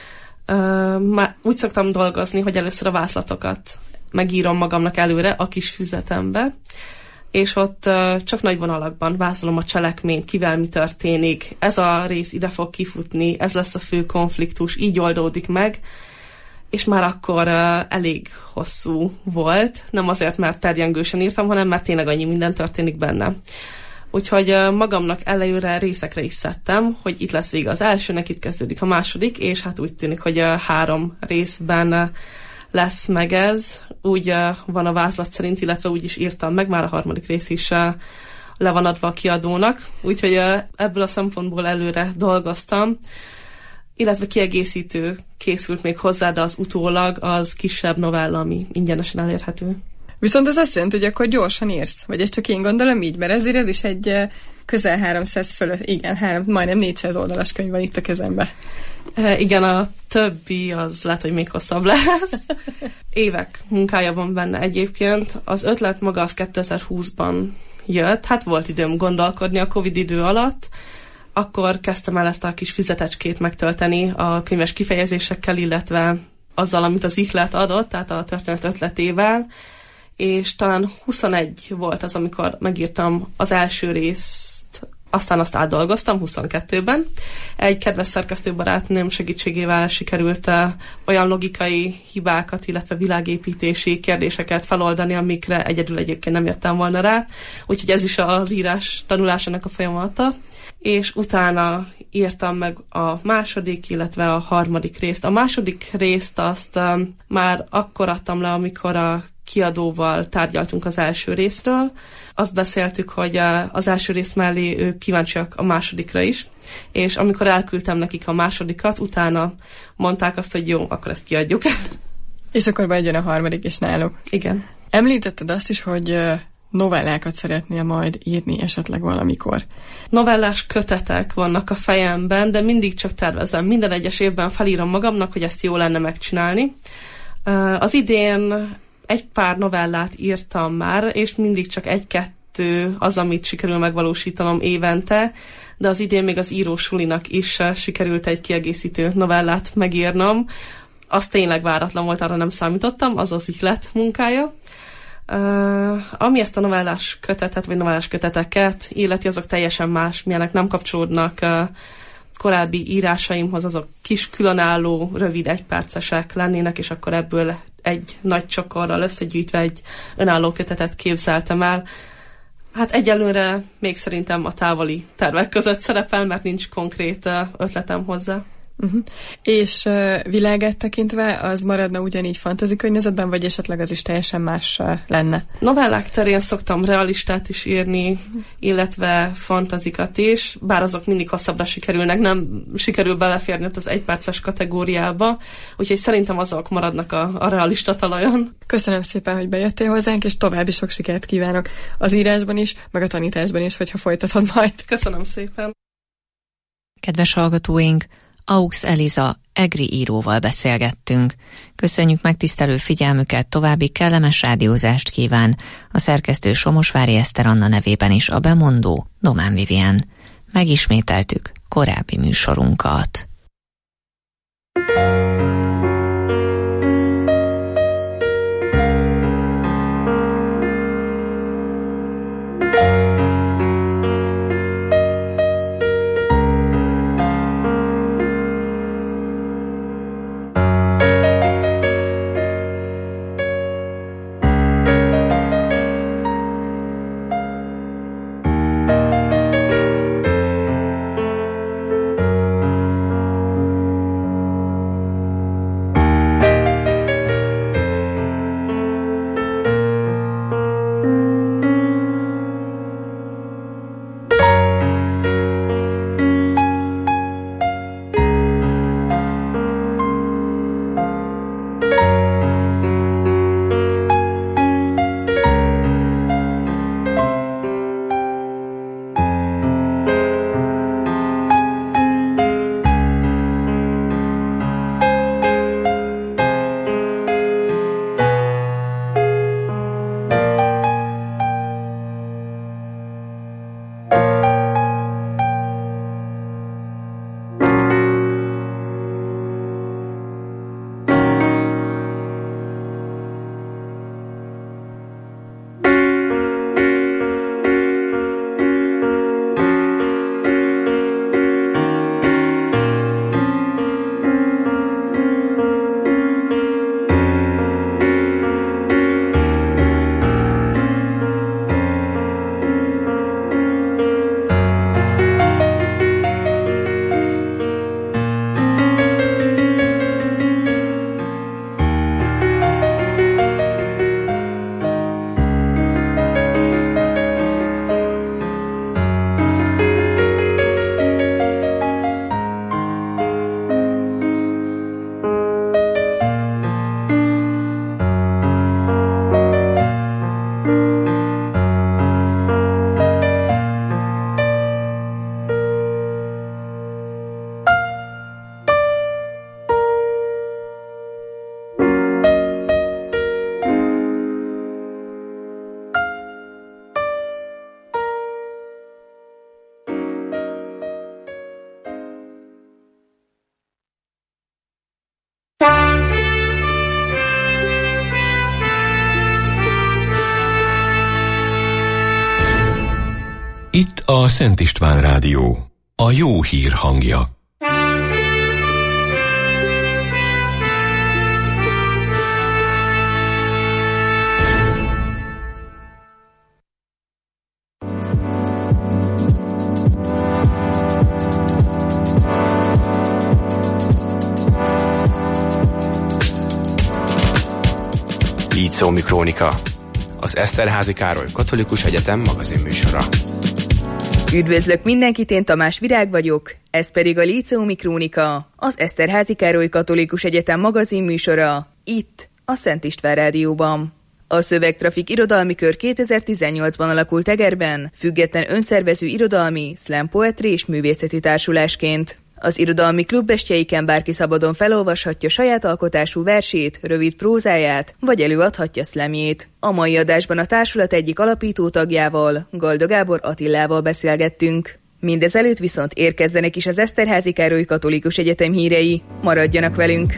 Már úgy szoktam dolgozni, hogy először a vázlatokat megírom magamnak előre a kis füzetembe, és ott csak nagy vonalakban vázolom a cselekményt, kivel mi történik, ez a rész ide fog kifutni, ez lesz a fő konfliktus, így oldódik meg, és már akkor elég hosszú volt, nem azért, mert terjengősen írtam, hanem mert tényleg annyi minden történik benne. Úgyhogy magamnak előre részekre is szedtem, hogy itt lesz vége az elsőnek, itt kezdődik a második, és hát úgy tűnik, hogy 3 részben lesz meg ez. Úgy van a vázlat szerint, illetve úgy is írtam meg, már a 3. rész is le van adva a kiadónak. Úgyhogy ebből a szempontból előre dolgoztam, illetve kiegészítő készült még hozzá, de az utólag az kisebb novella, ami ingyenesen elérhető.
Viszont ez azt jelenti, hogy akkor gyorsan írsz? Vagy ezt csak én gondolom így? Mert ezért ez is egy közel 300 fölött, igen, majdnem 400 oldalas könyv van itt a kezemben.
Igen, a többi az lehet, hogy még hosszabb lesz. Évek munkája van benne egyébként. Az ötlet maga az 2020-ban jött. Hát volt időm gondolkodni a Covid idő alatt. Akkor kezdtem el ezt a kis füzetecskét megtölteni a könyves kifejezésekkel, illetve azzal, amit az ihlet adott, tehát a történet ötletével. És talán 21 volt az, amikor megírtam az első részt aztán azt átdolgoztam 22-ben. Egy kedves szerkesztőbarátnőm segítségével sikerült olyan logikai hibákat, illetve világépítési kérdéseket feloldani, amikre egyedül egyébként nem jöttem volna rá. Úgyhogy ez is az írás tanulásának a folyamata. És utána írtam meg a második, illetve a harmadik részt. A második részt azt már akkor adtam le, amikor a kiadóval tárgyaltunk az első részről. Azt beszéltük, hogy az első rész mellé ők kíváncsiak a másodikra is, és amikor elküldtem nekik a másodikat, utána mondták azt, hogy jó, akkor ezt kiadjuk.
És akkor bejön a harmadik is náluk.
Igen.
Említetted azt is, hogy novellákat szeretnél majd írni esetleg valamikor.
Novellás kötetek vannak a fejemben, de mindig csak tervezem. Minden egyes évben felírom magamnak, hogy ezt jó lenne megcsinálni. Az idén egy pár novellát írtam már, és mindig csak egy-kettő az, amit sikerül megvalósítanom évente, de az idén még az írósulinak is sikerült egy kiegészítő novellát megírnom. Az tényleg váratlan volt, arra nem számítottam, az az ihlet munkája. Ami ezt a novellás kötetet, vagy novellás köteteket illeti, azok teljesen más, milyenek nem kapcsolódnak korábbi írásaimhoz, azok kis különálló, rövid egypercesek lennének, és akkor ebből egy nagy csokorral összegyűjtve egy önálló kötetet képzeltem el. Hát egyelőre még szerintem a távoli tervek között szerepel, mert nincs konkrét ötletem hozzá.
Uh-huh. És világát tekintve az maradna ugyanígy fantasy környezetben, vagy esetleg az is teljesen más lenne?
Novellák terén szoktam realistát is írni, illetve fantazikat is, bár azok mindig hosszabbra sikerülnek, nem sikerül beleférni ott az egyperces kategóriába, úgyhogy szerintem azok maradnak a realista talajon.
Köszönöm szépen, hogy bejöttél hozzánk, és további sok sikert kívánok az írásban is, meg a tanításban is, hogyha folytatod majd.
Köszönöm szépen!
Kedves hallgatóink, Aux Eliza egri íróval beszélgettünk. Köszönjük megtisztelő figyelmüket, további kellemes rádiózást kíván a szerkesztő Somosvári Eszter Anna nevében is a bemondó Domán Vivien. Megismételtük korábbi műsorunkat.
a Szent István Rádió, a jó hír hangja.
Líceumi Krónika, az Eszterházy Károly Katolikus Egyetem magazinműsora.
Üdvözlök mindenkit, én Tamás Virág vagyok, ez pedig a Líceumi Krónika, az Eszterházy Károly Katolikus Egyetem magazinműsora, itt, a Szent István Rádióban. A Szövegtrafik Irodalmi Kör 2018-ban alakult Egerben, független önszervező irodalmi, slam poetry és művészeti társulásként. Az irodalmi klubestjeiken bárki szabadon felolvashatja saját alkotású versét, rövid prózáját, vagy előadhatja szlemjét. A mai adásban a társulat egyik alapító tagjával, Galda Gábor Attilával beszélgettünk. Mindezelőtt viszont érkezzenek is az Eszterházy Károly Katolikus Egyetem hírei. Maradjanak velünk!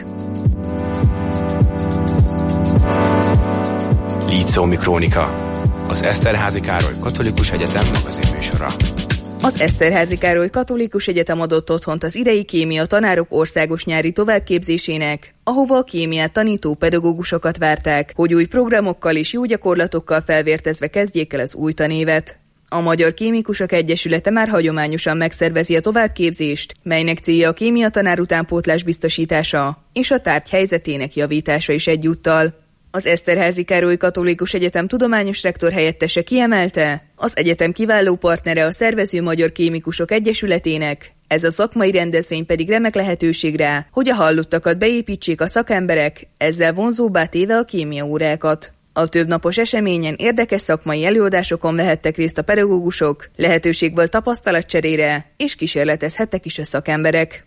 Líceumi Krónika, az Eszterházy Károly Katolikus Egyetem magazinműsora.
Az Eszterházy Károly Katolikus Egyetem adott otthont az idei kémia tanárok országos nyári továbbképzésének, ahova a kémiát tanító pedagógusokat várták, hogy új programokkal és jó gyakorlatokkal felvértezve kezdjék el az új tanévet. A Magyar Kémikusok Egyesülete már hagyományosan megszervezi a továbbképzést, melynek célja a kémia tanár utánpótlás biztosítása és a tárgy helyzetének javítása is egyúttal. Az Eszterházy Károly Katolikus Egyetem tudományos rektor helyettese kiemelte, az egyetem kiváló partnere a szervező Magyar Kémikusok Egyesületének, ez a szakmai rendezvény pedig remek lehetőség rá, hogy a hallottakat beépítsék a szakemberek, ezzel vonzóbbá téve a kémiaórákat. A többnapos eseményen érdekes szakmai előadásokon vehettek részt a pedagógusok, lehetőség volt tapasztalatcserére, és kísérletezhettek is a szakemberek.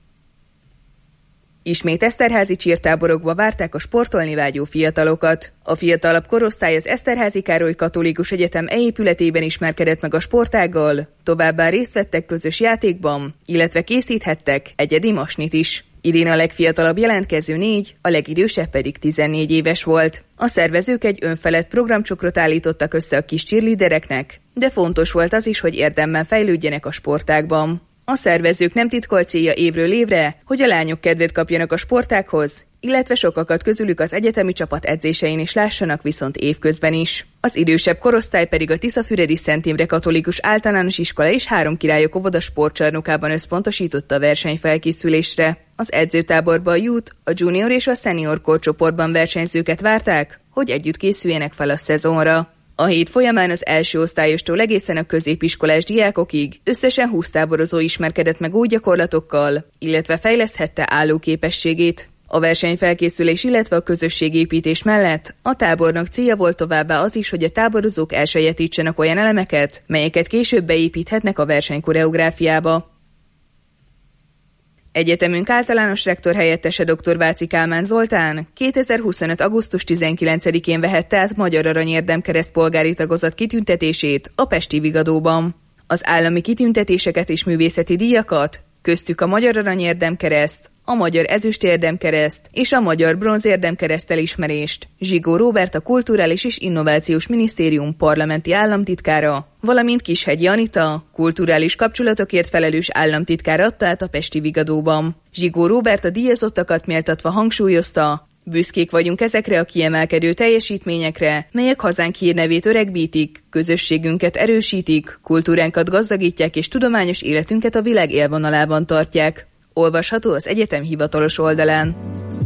Ismét eszterházi csírtáborokba várták a sportolni vágyó fiatalokat. A fiatalabb korosztály az Eszterházy Károly Katolikus Egyetem épületében ismerkedett meg a sportággal, továbbá részt vettek közös játékban, illetve készíthettek egyedi masnit is. Idén a legfiatalabb jelentkező 4, a legidősebb pedig 14 éves volt. A szervezők egy önfelett programcsokrot állítottak össze a kis cheerleadereknek, de fontos volt az is, hogy érdemben fejlődjenek a sportágban. A szervezők nem titkolt célja évről évre, hogy a lányok kedvet kapjanak a sportákhoz, illetve sokakat közülük az egyetemi csapat edzésein is lássanak viszont évközben is. Az idősebb korosztály pedig a Tiszafüredi Szent Imre Katolikus Általános Iskola és Három Királyok óvoda sportcsarnokában összpontosította a versenyfelkészülésre. Az edzőtáborba a youth, a junior és a senior korcsoportban versenyzőket várták, hogy együtt készüljenek fel a szezonra. A hét folyamán az első osztályostól egészen a középiskolás diákokig összesen 20 táborozó ismerkedett meg új gyakorlatokkal, illetve fejleszthette állóképességét. A versenyfelkészülés, illetve a közösségépítés mellett a tábornak célja volt továbbá az is, hogy a táborozók elsajátítsanak olyan elemeket, melyeket később beépíthetnek a versenykoreográfiába. Egyetemünk általános rektor helyettese dr. Váci Kálmán Zoltán 2025. augusztus 19-én vehette át Magyar Aranyérdemkereszt polgári tagozat kitüntetését a pesti Vigadóban. Az állami kitüntetéseket és művészeti díjakat, köztük a Magyar Aranyérdemkereszt, a Magyar Ezüstérdemkereszt és a Magyar Bronzérdemkereszt elismerést Zsigó Róbert, a Kulturális és Innovációs Minisztérium parlamenti államtitkára, valamint Kishegyi Anita, kulturális kapcsolatokért felelős államtitkár adta át a pesti Vigadóban. Zsigó Róbert a díjazottakat méltatva hangsúlyozta, büszkék vagyunk ezekre a kiemelkedő teljesítményekre, melyek hazánk hírnevét öregbítik, közösségünket erősítik, kultúránkat gazdagítják és tudományos életünket a világ élvonalában tartják. Olvasható az egyetem hivatalos oldalán.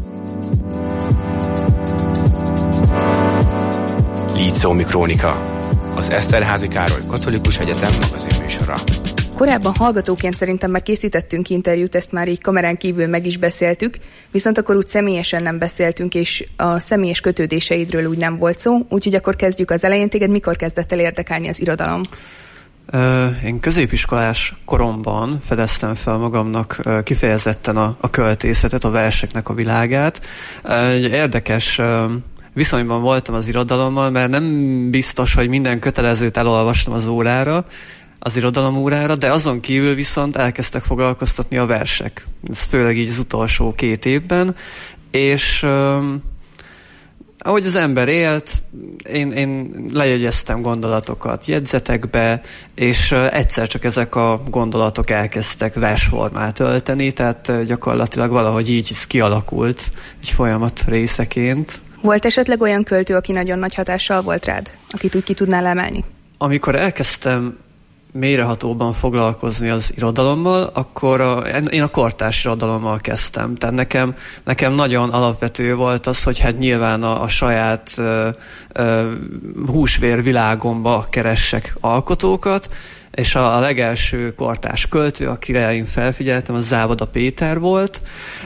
Líceumi Krónika, az Eszterházy Károly Katolikus Egyetem magazinműsora.
Korábban hallgatóként szerintem már készítettünk interjút, ezt már így kamerán kívül meg is beszéltük, viszont akkor úgy személyesen nem beszéltünk, és a személyes kötődéseidről úgy nem volt szó, úgyhogy akkor kezdjük az elején. Téged mikor kezdett el érdekelni az irodalom?
Én középiskolás koromban fedeztem fel magamnak kifejezetten a költészetet, a verseknek a világát. Egy érdekes viszonyban voltam az irodalommal, mert nem biztos, hogy minden kötelezőt elolvastam az irodalom órára, de azon kívül viszont elkezdtek foglalkoztatni a versek. Ez főleg így az utolsó 2 évben, és ahogy az ember élt, én lejegyeztem gondolatokat jegyzetekbe, és egyszer csak ezek a gondolatok elkezdtek versformát ölteni, tehát gyakorlatilag valahogy így is kialakult egy folyamat részeként.
Volt esetleg olyan költő, aki nagyon nagy hatással volt rád, akit úgy ki tudnál emelni? Amikor
elkezdtem mélyrehatóban foglalkozni az irodalommal, akkor én a kortárs irodalommal kezdtem. Tehát nekem nagyon alapvető volt az, hogy hát nyilván a saját húsvér világomba keressek alkotókat, és a legelső kortárs költő, akire én felfigyeltem, az Závoda Péter volt,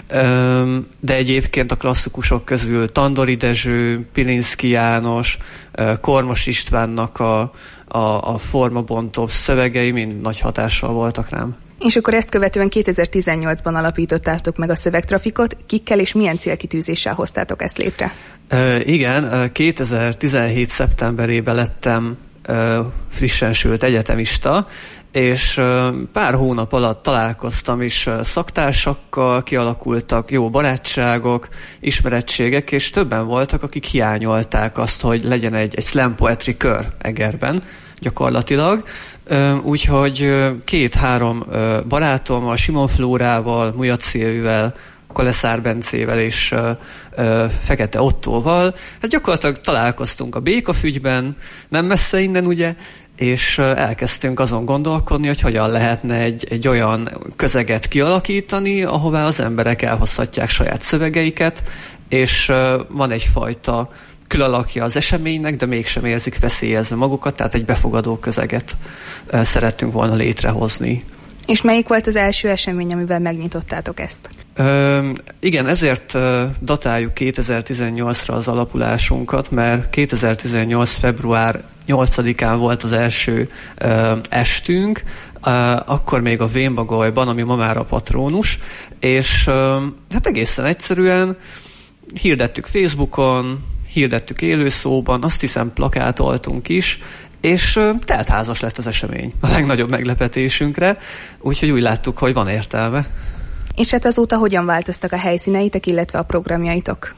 de egyébként a klasszikusok közül Tandori Dezső, Pilinszky János, Kormos Istvánnak a formabontó szövegei mind nagy hatással voltak rám.
És akkor ezt követően 2018-ban alapítottátok meg a Szövegtrafikot. Kikkel és milyen célkitűzéssel hoztátok ezt létre?
Igen, 2017. szeptemberében lettem frissen sült egyetemista, és pár hónap alatt találkoztam is szaktársakkal, kialakultak jó barátságok, ismerettségek, és többen voltak, akik hiányolták azt, hogy legyen egy slam poetry kör Egerben gyakorlatilag. Úgyhogy 2-3 barátommal, Simon Flórával, Mujac Szilvivel, Koleszár Bencével és Fekete Ottóval, hát gyakorlatilag találkoztunk a Békafügyben, nem messze innen ugye, és elkezdtünk azon gondolkodni, hogy hogyan lehetne egy olyan közeget kialakítani, ahová az emberek elhozhatják saját szövegeiket, és van egyfajta külalakja az eseménynek, de mégsem érzik veszélyezve magukat, tehát egy befogadó közeget szerettünk volna létrehozni.
És melyik volt az első esemény, amivel megnyitottátok ezt?
Igen, ezért datáljuk 2018-ra az alapulásunkat, mert 2018. február 8-án volt az első estünk, akkor még a Vénbagolyban, ami ma már a Patrónus, és hát egészen egyszerűen hirdettük Facebookon, hirdettük élőszóban, azt hiszem plakátoltunk is, és teltházas lett az esemény a legnagyobb meglepetésünkre, úgyhogy úgy láttuk, hogy van értelme.
És hát azóta hogyan változtak a helyszíneitek, illetve a programjaitok?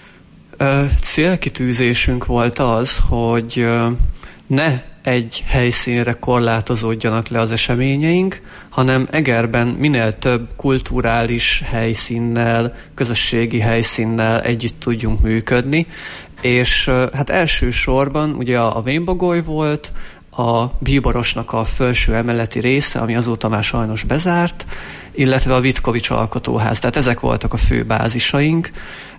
Célkitűzésünk volt az, hogy ne egy helyszínre korlátozódjanak le az eseményeink, hanem Egerben minél több kulturális helyszínnel, közösségi helyszínnel együtt tudjunk működni, és hát elsősorban ugye a Vénbagoly volt, a Bíborosnak a felső emeleti része, ami azóta már sajnos bezárt, illetve a Vitkovics alkotóház. Tehát ezek voltak a fő bázisaink,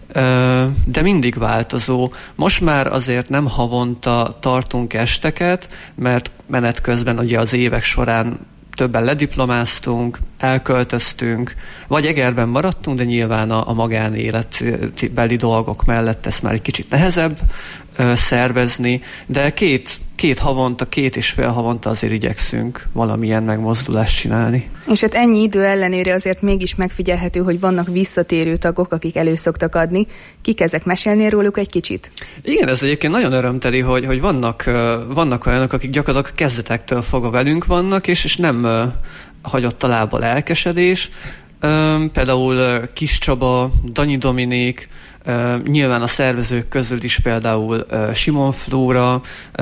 de mindig változó. Most már azért nem havonta tartunk esteket, mert menet közben ugye az évek során többen lediplomáztunk, elköltöztünk, vagy Egerben maradtunk, de nyilván a magánéletbeli dolgok mellett ezt már egy kicsit nehezebb szervezni, de két havonta, 2,5 havonta azért igyekszünk valamilyen megmozdulást csinálni.
És hát ennyi idő ellenére azért mégis megfigyelhető, hogy vannak visszatérő tagok, akik elő szoktak adni. Kik ezek? Mesélnél róluk egy kicsit?
Igen, ez egyébként nagyon örömteli, hogy vannak olyanok, akik gyakorlatilag kezdetektől fogva velünk vannak, és nem hagyott a lába lelkesedés. Például Kis Csaba, Danyi Dominik, nyilván a szervezők közül is például Simon Flóra,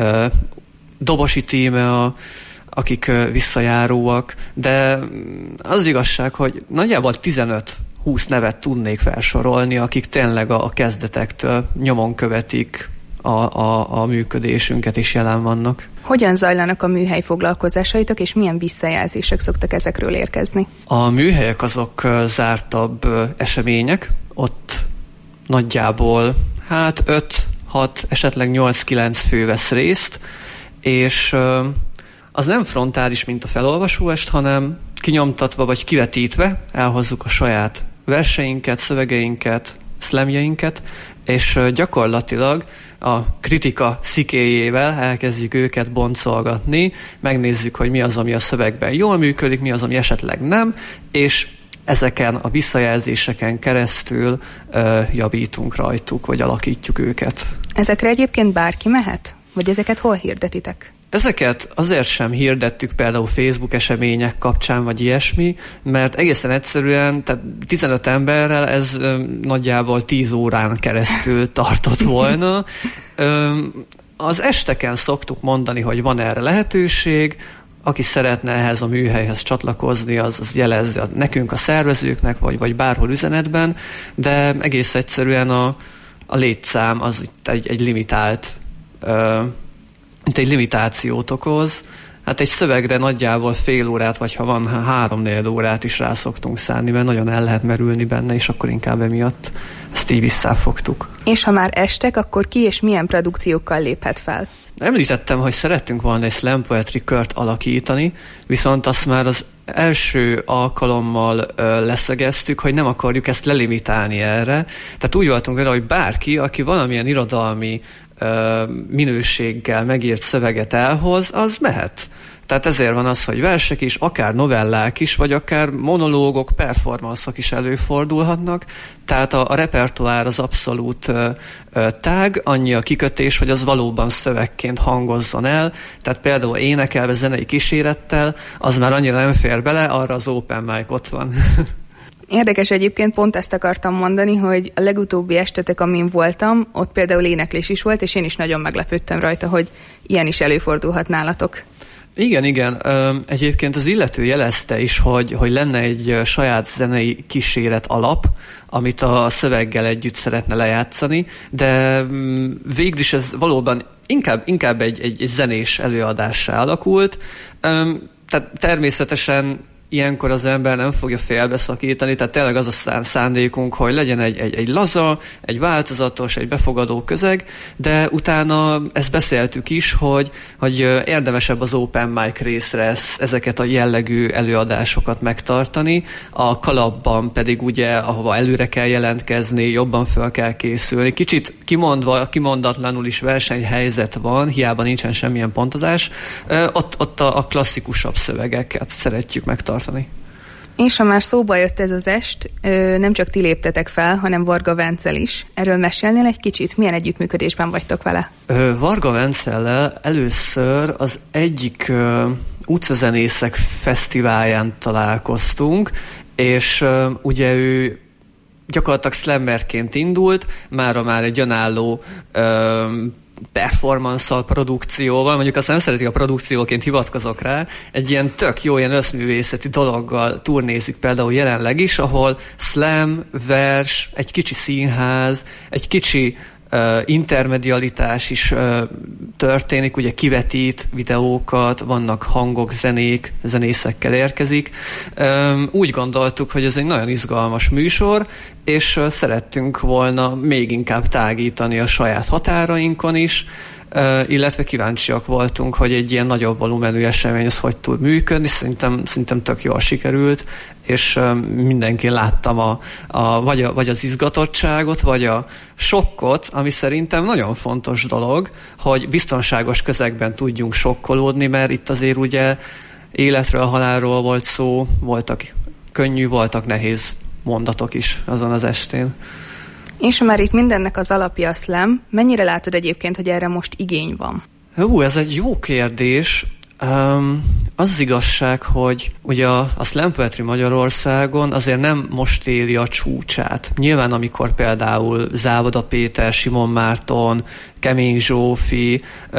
Dobosi Tímea, akik visszajáróak, de az igazság, hogy nagyjából 15-20 nevet tudnék felsorolni, akik tényleg a kezdetektől nyomon követik a működésünket és jelen vannak.
Hogyan zajlanak a műhely foglalkozásaitok, és milyen visszajelzések szoktak ezekről érkezni?
A műhelyek azok zártabb események, ott nagyjából 5-6, esetleg 8-9 fő vesz részt, és az nem frontális, mint a felolvasóest, hanem kinyomtatva vagy kivetítve elhozzuk a saját verseinket, szövegeinket, szlemjeinket, és gyakorlatilag a kritika szikéjével elkezdjük őket boncolgatni, megnézzük, hogy mi az, ami a szövegben jól működik, mi az, ami esetleg nem, és ezeken a visszajelzéseken keresztül javítunk rajtuk, vagy alakítjuk őket.
Ezekre egyébként bárki mehet? Vagy ezeket hol hirdetitek?
Ezeket azért sem hirdettük például Facebook események kapcsán, vagy ilyesmi, mert egészen egyszerűen, tehát 15 emberrel ez nagyjából 10 órán keresztül tartott volna. Az esteken szoktuk mondani, hogy van erre lehetőség, aki szeretne ehhez a műhelyhez csatlakozni, az jelezze nekünk, a szervezőknek, vagy bárhol üzenetben, de egész egyszerűen a létszám az itt egy limitált, egy limitációt okoz. Hát egy szövegre nagyjából fél órát, vagy ha van 3-4 órát is rá szoktunk szállni, mert nagyon el lehet merülni benne, és akkor inkább emiatt ezt így visszafogtuk.
És ha már estek, akkor ki és milyen produkciókkal léphet fel?
Említettem, hogy szerettünk volna egy slam poetry kört alakítani, viszont azt már az első alkalommal leszögeztük, hogy nem akarjuk ezt lelimitálni erre. Tehát úgy voltunk vele, hogy bárki, aki valamilyen irodalmi minőséggel megírt szöveget elhoz, az mehet. Tehát ezért van az, hogy versek is, akár novellák is, vagy akár monológok, performanszok is előfordulhatnak. Tehát a repertoár az abszolút tág, annyi a kikötés, hogy az valóban szövegként hangozzon el. Tehát például énekelve zenei kísérettel, az már annyira nem fér bele, arra az open mic ott van.
Érdekes egyébként, pont ezt akartam mondani, hogy a legutóbbi estetek, amin voltam, ott például éneklés is volt, és én is nagyon meglepődtem rajta, hogy ilyen is előfordulhat nálatok.
Igen. Egyébként az illető jelezte is, hogy lenne egy saját zenei kíséret alap, amit a szöveggel együtt szeretne lejátszani, de végül is ez valóban inkább egy zenés előadássá alakult. Tehát természetesen ilyenkor az ember nem fogja félbeszakítani, tehát tényleg az a szándékunk, hogy legyen egy laza, egy változatos, egy befogadó közeg, de utána ezt beszéltük is, hogy érdemesebb az open mic részre ezeket a jellegű előadásokat megtartani, a kalapban pedig ugye, ahova előre kell jelentkezni, jobban fel kell készülni. Kicsit kimondatlanul is versenyhelyzet van, hiába nincsen semmilyen pontozás, ott a klasszikusabb szövegeket szeretjük megtartani.
És ha már szóba jött ez az est, nem csak ti léptetek fel, hanem Varga Vencel is. Erről mesélnél egy kicsit? Milyen együttműködésben vagytok vele?
Varga Vencellel először az egyik utcazenészek fesztiválján találkoztunk, és ugye ő gyakorlatilag slammerként indult, már egy önálló performance-szal, produkcióval, mondjuk azt nem szeretik a produkcióként, hivatkozok rá, egy ilyen tök jó, ilyen összművészeti dologgal turnézik például jelenleg is, ahol slam, vers, egy kicsi színház, egy kicsi intermedialitás is történik, ugye kivetít videókat, vannak hangok, zenészekkel érkezik. Úgy gondoltuk, hogy ez egy nagyon izgalmas műsor, és szerettünk volna még inkább tágítani a saját határainkon is, illetve kíváncsiak voltunk, hogy egy ilyen nagyobb volumenű esemény az hogy tud működni. Szerintem tök jól sikerült, és mindenkin láttam vagy az izgatottságot, vagy a sokkot, ami szerintem nagyon fontos dolog, hogy biztonságos közegben tudjunk sokkolódni, mert itt azért ugye életről, halálról volt szó, voltak könnyű, voltak nehéz mondatok is azon az estén.
És már itt mindennek az alapja a slam, mennyire látod egyébként, hogy erre most igény van?
Ez egy jó kérdés. Az igazság, hogy ugye a slam poetry Magyarországon azért nem most éli a csúcsát. Nyilván amikor például Závoda Péter, Simon Márton, Kemény Zsófi,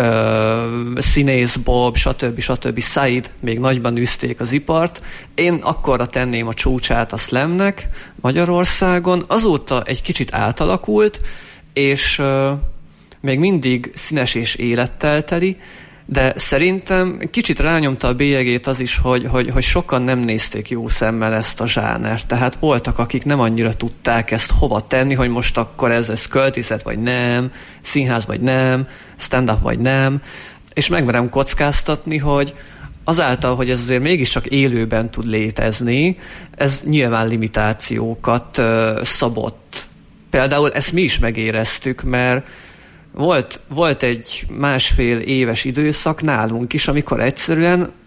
Színész Bob, stb. Said még nagyban űzték az ipart. Én akkorra tenném a csúcsát a slamnek Magyarországon. Azóta egy kicsit átalakult, és még mindig színes és élettel teli, de szerintem kicsit rányomta a bélyegét az is, hogy sokan nem nézték jó szemmel ezt a zsánert. Tehát voltak, akik nem annyira tudták ezt hova tenni, hogy most akkor ez költészet vagy nem, színház vagy nem, stand-up vagy nem, és megmerem kockáztatni, hogy azáltal, hogy ez azért mégiscsak élőben tud létezni, ez nyilván limitációkat szabott. Például ezt mi is megéreztük, mert volt egy 1,5 éves időszak nálunk is, amikor egyszerűen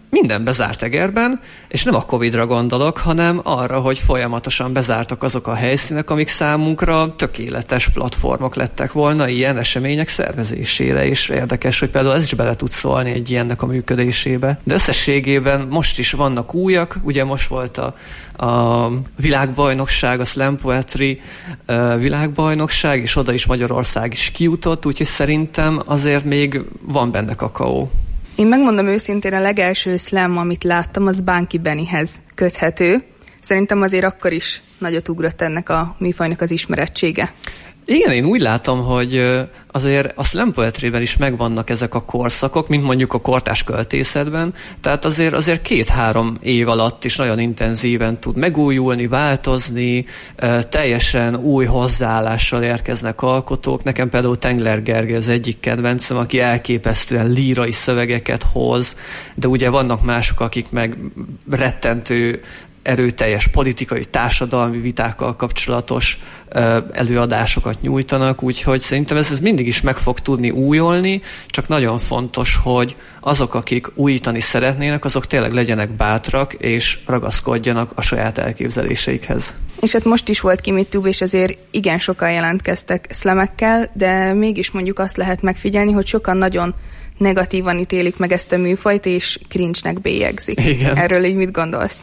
minden bezárt Egerben, és nem a Covid-ra gondolok, hanem arra, hogy folyamatosan bezártak azok a helyszínek, amik számunkra tökéletes platformok lettek volna ilyen események szervezésére, és érdekes, hogy például ez is bele tud szólni egy ilyennek a működésébe. De összességében most is vannak újak, ugye most volt a világbajnokság, a Slam Poetry világbajnokság, és oda is Magyarország is kijutott, úgyhogy szerintem azért még van benne kakaó.
Én megmondom őszintén, a legelső slam, amit láttam, az Bánki Bennyhez köthető. Szerintem azért akkor is nagyot ugrott ennek a műfajnak az ismerettsége.
Igen, én úgy látom, hogy azért a slam poetryben is megvannak ezek a korszakok, mint mondjuk a kortárs költészetben, tehát azért 2-3 év alatt is nagyon intenzíven tud megújulni, változni, teljesen új hozzáállással érkeznek alkotók. Nekem például Tengler Gergely az egyik kedvencem, aki elképesztően lírai szövegeket hoz, de ugye vannak mások, akik meg rettentő erőteljes politikai, társadalmi vitákkal kapcsolatos előadásokat nyújtanak, úgyhogy szerintem ez mindig is meg fog tudni újulni, csak nagyon fontos, hogy azok, akik újítani szeretnének, azok tényleg legyenek bátrak, és ragaszkodjanak a saját elképzeléseikhez.
És hát most is volt KimiTube, és azért igen sokan jelentkeztek szlemekkel, de mégis mondjuk azt lehet megfigyelni, hogy sokan nagyon negatívan ítélik meg ezt a műfajt, és cringe-nek bélyegzik.
Igen.
Erről így mit gondolsz?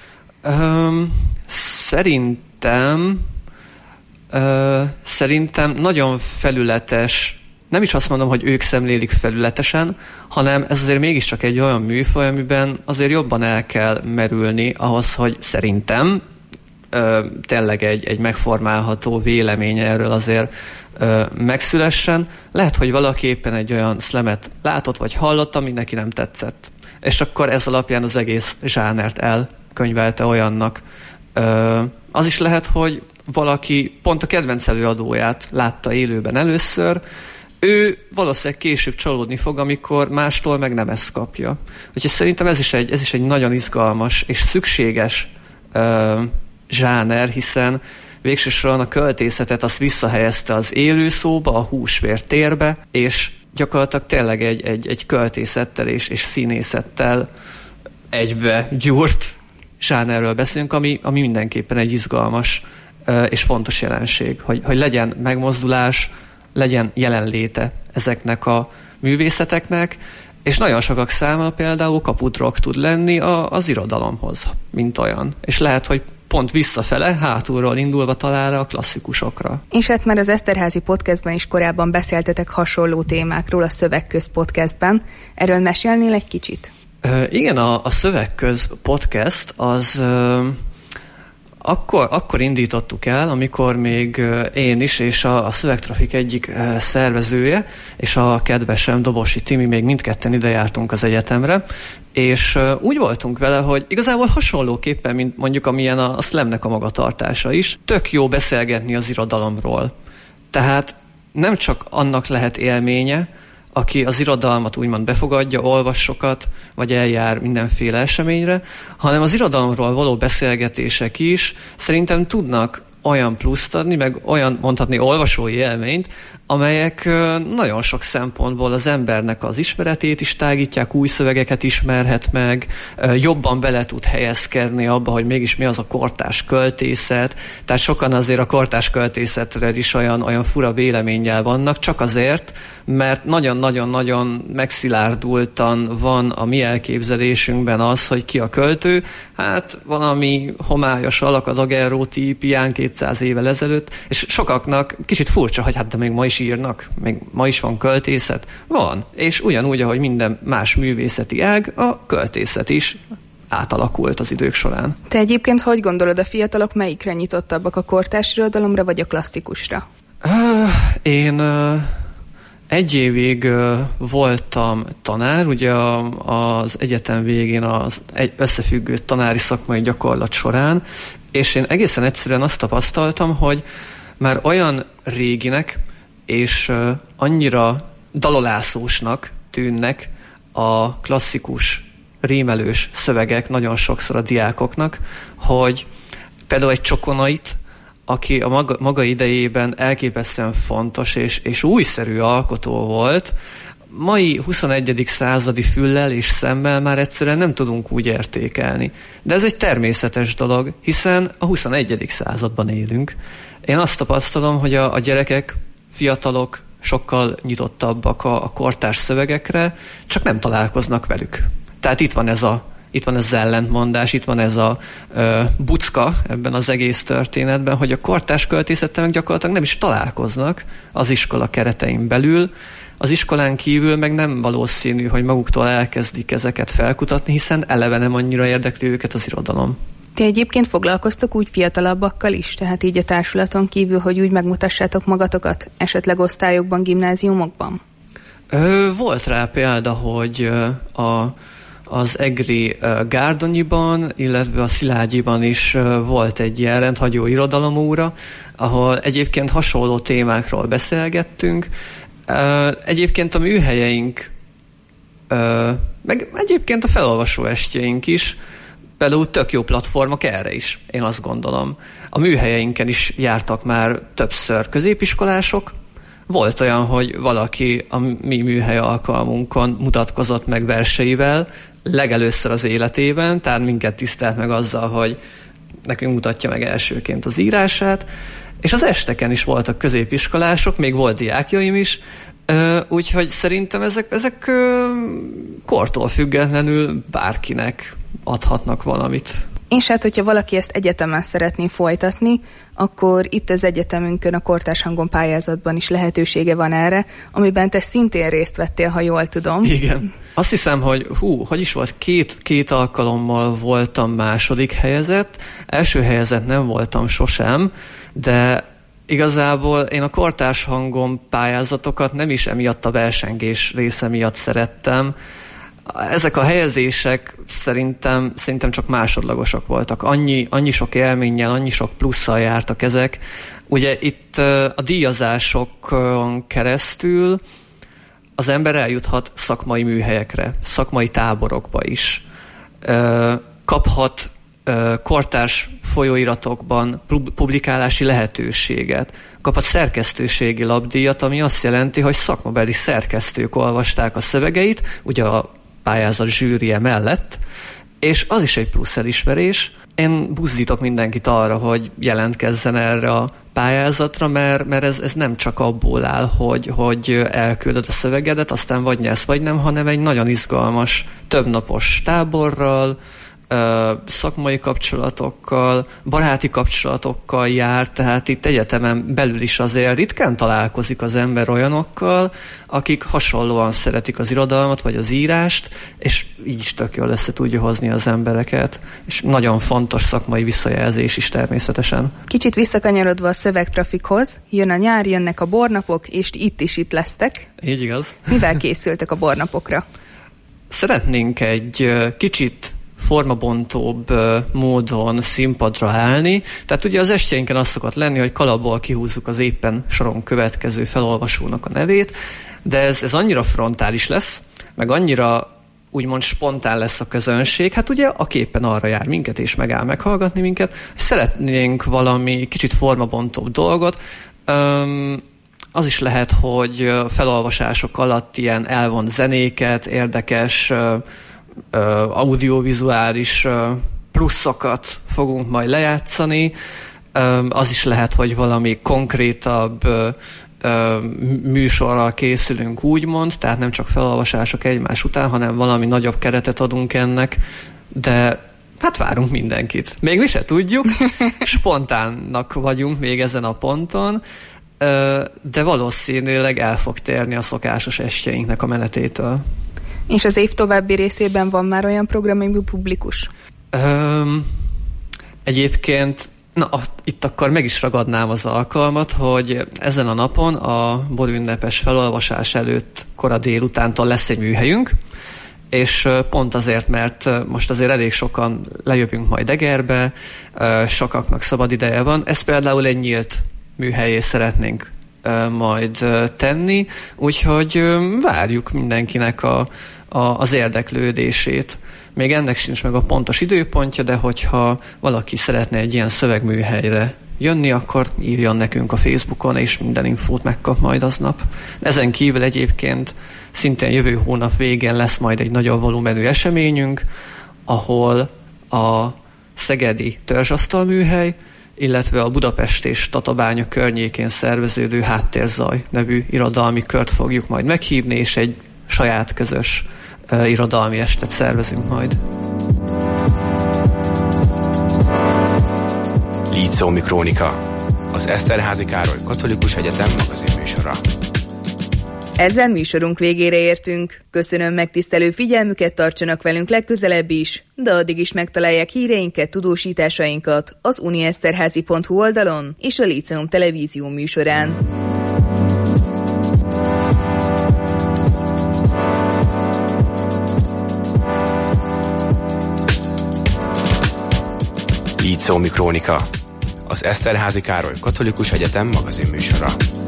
Szerintem nagyon felületes, nem is azt mondom, hogy ők szemlélik felületesen, hanem ez azért mégiscsak egy olyan műfaj, amiben azért jobban el kell merülni ahhoz, hogy szerintem tényleg egy megformálható véleménye erről azért megszülessen. Lehet, hogy valaki éppen egy olyan szlemet látott vagy hallott, ami neki nem tetszett. És akkor ez alapján az egész zsánert elkönyvelte olyannak. Az is lehet, hogy valaki pont a kedvenc előadóját látta élőben először, ő valószínűleg később csalódni fog, amikor mástól meg nem ezt kapja. Úgyhogy szerintem ez is egy nagyon izgalmas és szükséges zsáner, hiszen végső soron a költészetet azt visszahelyezte az élő szóba, a húsvér térbe, és gyakorlatilag tényleg egy költészettel és színészettel egybe gyúrt zsánerről beszélünk, ami mindenképpen egy izgalmas és fontos jelenség, hogy legyen megmozdulás, legyen jelenléte ezeknek a művészeteknek, és nagyon sokak számára például kapudrog tud lenni az irodalomhoz, mint olyan. És lehet, hogy pont visszafele, hátulról indulva találra a klasszikusokra.
És hát már az Eszterházy podcastben is korábban beszéltetek hasonló témákról a Szövegköz podcastben. Erről mesélnél egy kicsit?
Igen, a Szövegköz podcast az akkor indítottuk el, amikor még én is, és a Szövegtrafik egyik szervezője, és a kedvesem Dobosi Timi még mindketten ide jártunk az egyetemre, és úgy voltunk vele, hogy igazából hasonlóképpen, mint mondjuk amilyen a slamnek a magatartása is, tök jó beszélgetni az irodalomról. Tehát nem csak annak lehet élménye, aki az irodalmat úgymond befogadja, olvas sokat, vagy eljár mindenféle eseményre, hanem az irodalomról való beszélgetések is szerintem tudnak olyan pluszt adni, meg olyan mondhatni olvasói élményt, amelyek nagyon sok szempontból az embernek az ismeretét is tágítják, új szövegeket ismerhet meg, jobban bele tud helyezkedni abba, hogy mégis mi az a kortárs költészet. Tehát sokan azért a kortárs költészetre is olyan fura véleménnyel vannak, csak azért, mert nagyon-nagyon-nagyon megszilárdultan van a mi elképzelésünkben az, hogy ki a költő. Hát valami homályos alak a daguerreotípián 200 évvel ezelőtt, és sokaknak kicsit furcsa, hogy hát de még ma is írnak, még ma is van költészet. Van, és ugyanúgy, ahogy minden más művészeti ág, a költészet is átalakult az idők során.
Te egyébként hogy gondolod, a fiatalok melyikre nyitottabbak, a kortárs irodalomra vagy a klasszikusra?
Én egy évig voltam tanár, ugye az egyetem végén az összefüggő tanári szakmai gyakorlat során, és én egészen egyszerűen azt tapasztaltam, hogy már olyan réginek és annyira dalolászósnak tűnnek a klasszikus rímelős szövegek nagyon sokszor a diákoknak, hogy például egy Csokonait, aki a maga idejében elképesztően fontos és újszerű alkotó volt, mai 21. századi füllel és szemmel már egyszerűen nem tudunk úgy értékelni. De ez egy természetes dolog, hiszen a 21. században élünk. Én azt tapasztalom, hogy a gyerekek, fiatalok sokkal nyitottabbak a kortárs szövegekre, csak nem találkoznak velük. Tehát itt van ez az ellentmondás, itt van ez a bucka ebben az egész történetben, hogy a kortárs költészettel meg gyakorlatilag nem is találkoznak az iskola keretein belül. Az iskolán kívül meg nem valószínű, hogy maguktól elkezdik ezeket felkutatni, hiszen eleve nem annyira érdekli őket az irodalom.
Ti egyébként foglalkoztok úgy fiatalabbakkal is, tehát így a társulaton kívül, hogy úgy megmutassátok magatokat, esetleg osztályokban, gimnáziumokban?
Volt rá példa, hogy az egri Gárdonyiban, illetve a Szilágyiban is volt egy ilyen rendhagyó irodalomóra, ahol egyébként hasonló témákról beszélgettünk. Egyébként a műhelyeink, meg egyébként a felolvasó estjeink is például tök jó platformok erre is, én azt gondolom. A műhelyeinken is jártak már többször középiskolások. Volt olyan, hogy valaki a mi műhely alkalmunkon mutatkozott meg verseivel, legelőször az életében, tehát minket tisztelt meg azzal, hogy nekünk mutatja meg elsőként az írását, és az esteken is voltak középiskolások, még volt diákjaim is, úgyhogy szerintem ezek kortól függetlenül bárkinek adhatnak valamit.
És hát, hogyha valaki ezt egyetemen szeretné folytatni, akkor itt az egyetemünkön a Kortárs Hangon pályázatban is lehetősége van erre, amiben te szintén részt vettél, ha jól tudom.
Igen. Azt hiszem, hogy hogy is volt, két alkalommal voltam második helyezett, első helyezett nem voltam sosem, de igazából én a Kortárs Hangon pályázatokat nem is emiatt a versengés része miatt szerettem. Ezek a helyezések szerintem csak másodlagosak voltak. Annyi sok élménnyel, annyi sok plusszal jártak ezek. Ugye itt a díjazásokon keresztül az ember eljuthat szakmai műhelyekre, szakmai táborokba is. Kaphat kortárs folyóiratokban publikálási lehetőséget. Kaphat szerkesztőségi lapdíjat, ami azt jelenti, hogy szakmabeli szerkesztők olvasták a szövegeit, ugye a pályázat zsűrie mellett, és az is egy plusz elismerés. Én buzdítok mindenkit arra, hogy jelentkezzen erre a pályázatra, mert ez nem csak abból áll, hogy elküldöd a szövegedet, aztán vagy nyersz, vagy nem, hanem egy nagyon izgalmas, többnapos táborral, szakmai kapcsolatokkal, baráti kapcsolatokkal jár, tehát itt egyetemen belül is azért ritkán találkozik az ember olyanokkal, akik hasonlóan szeretik az irodalmat vagy az írást, és így is tök jól össze tudja hozni az embereket. És nagyon fontos szakmai visszajelzés is természetesen.
Kicsit visszakanyarodva a szövegtrafikhoz, jön a nyár, jönnek a bornapok, és itt lesztek.
Így igaz.
Mivel készültek a bornapokra?
Szeretnénk egy kicsit formabontóbb módon színpadra állni. Tehát ugye az estjeinken az szokott lenni, hogy kalapból kihúzzuk az éppen soron következő felolvasónak a nevét, de ez annyira frontális lesz, meg annyira úgymond spontán lesz a közönség, hát ugye aki éppen arra jár minket és megáll meghallgatni minket, szeretnénk valami kicsit formabontóbb dolgot. Az is lehet, hogy felolvasások alatt ilyen elvont zenéket, érdekes audiovizuális pluszokat fogunk majd lejátszani. Az is lehet, hogy valami konkrétabb műsorral készülünk úgymond, tehát nem csak felolvasások egymás után, hanem valami nagyobb keretet adunk ennek, de hát várunk mindenkit. Még mi se tudjuk, spontánnak vagyunk még ezen a ponton, de valószínűleg el fog térni a szokásos estjeinknek a menetétől.
És az év további részében van már olyan program, ami publikus?
Egyébként, itt akkor meg is ragadnám az alkalmat, hogy ezen a napon a borünnepes felolvasás előtt kora délutántól lesz egy műhelyünk, és pont azért, mert most azért elég sokan lejövünk majd Egerbe, sokaknak szabad ideje van. Ez például egy nyílt műhelyé szeretnénk majd tenni, úgyhogy várjuk mindenkinek az érdeklődését. Még ennek sincs meg a pontos időpontja, de hogyha valaki szeretne egy ilyen szövegműhelyre jönni, akkor írjon nekünk a Facebookon, és minden infót megkap majd aznap. Ezen kívül egyébként szintén jövő hónap végén lesz majd egy nagyobb volumenű eseményünk, ahol a szegedi törzsasztalműhely, illetve a Budapest és Tatabánya környékén szerveződő Háttérzaj nevű irodalmi kört fogjuk majd meghívni, és egy saját közös irodalmi estet szervezünk majd.
Líceumi Krónika, az Eszterházy Károly Katolikus Egyetem magazinműsora.
Ezzel műsorunk végére értünk. Köszönöm megtisztelő figyelmüket, tartsanak velünk legközelebb is, de addig is megtalálják híreinket, tudósításainkat az unieszterházy.hu oldalon és a Líceum televízió műsorán.
Líceumi Krónika, az Eszterházy Károly Katolikus Egyetem magazinműsora.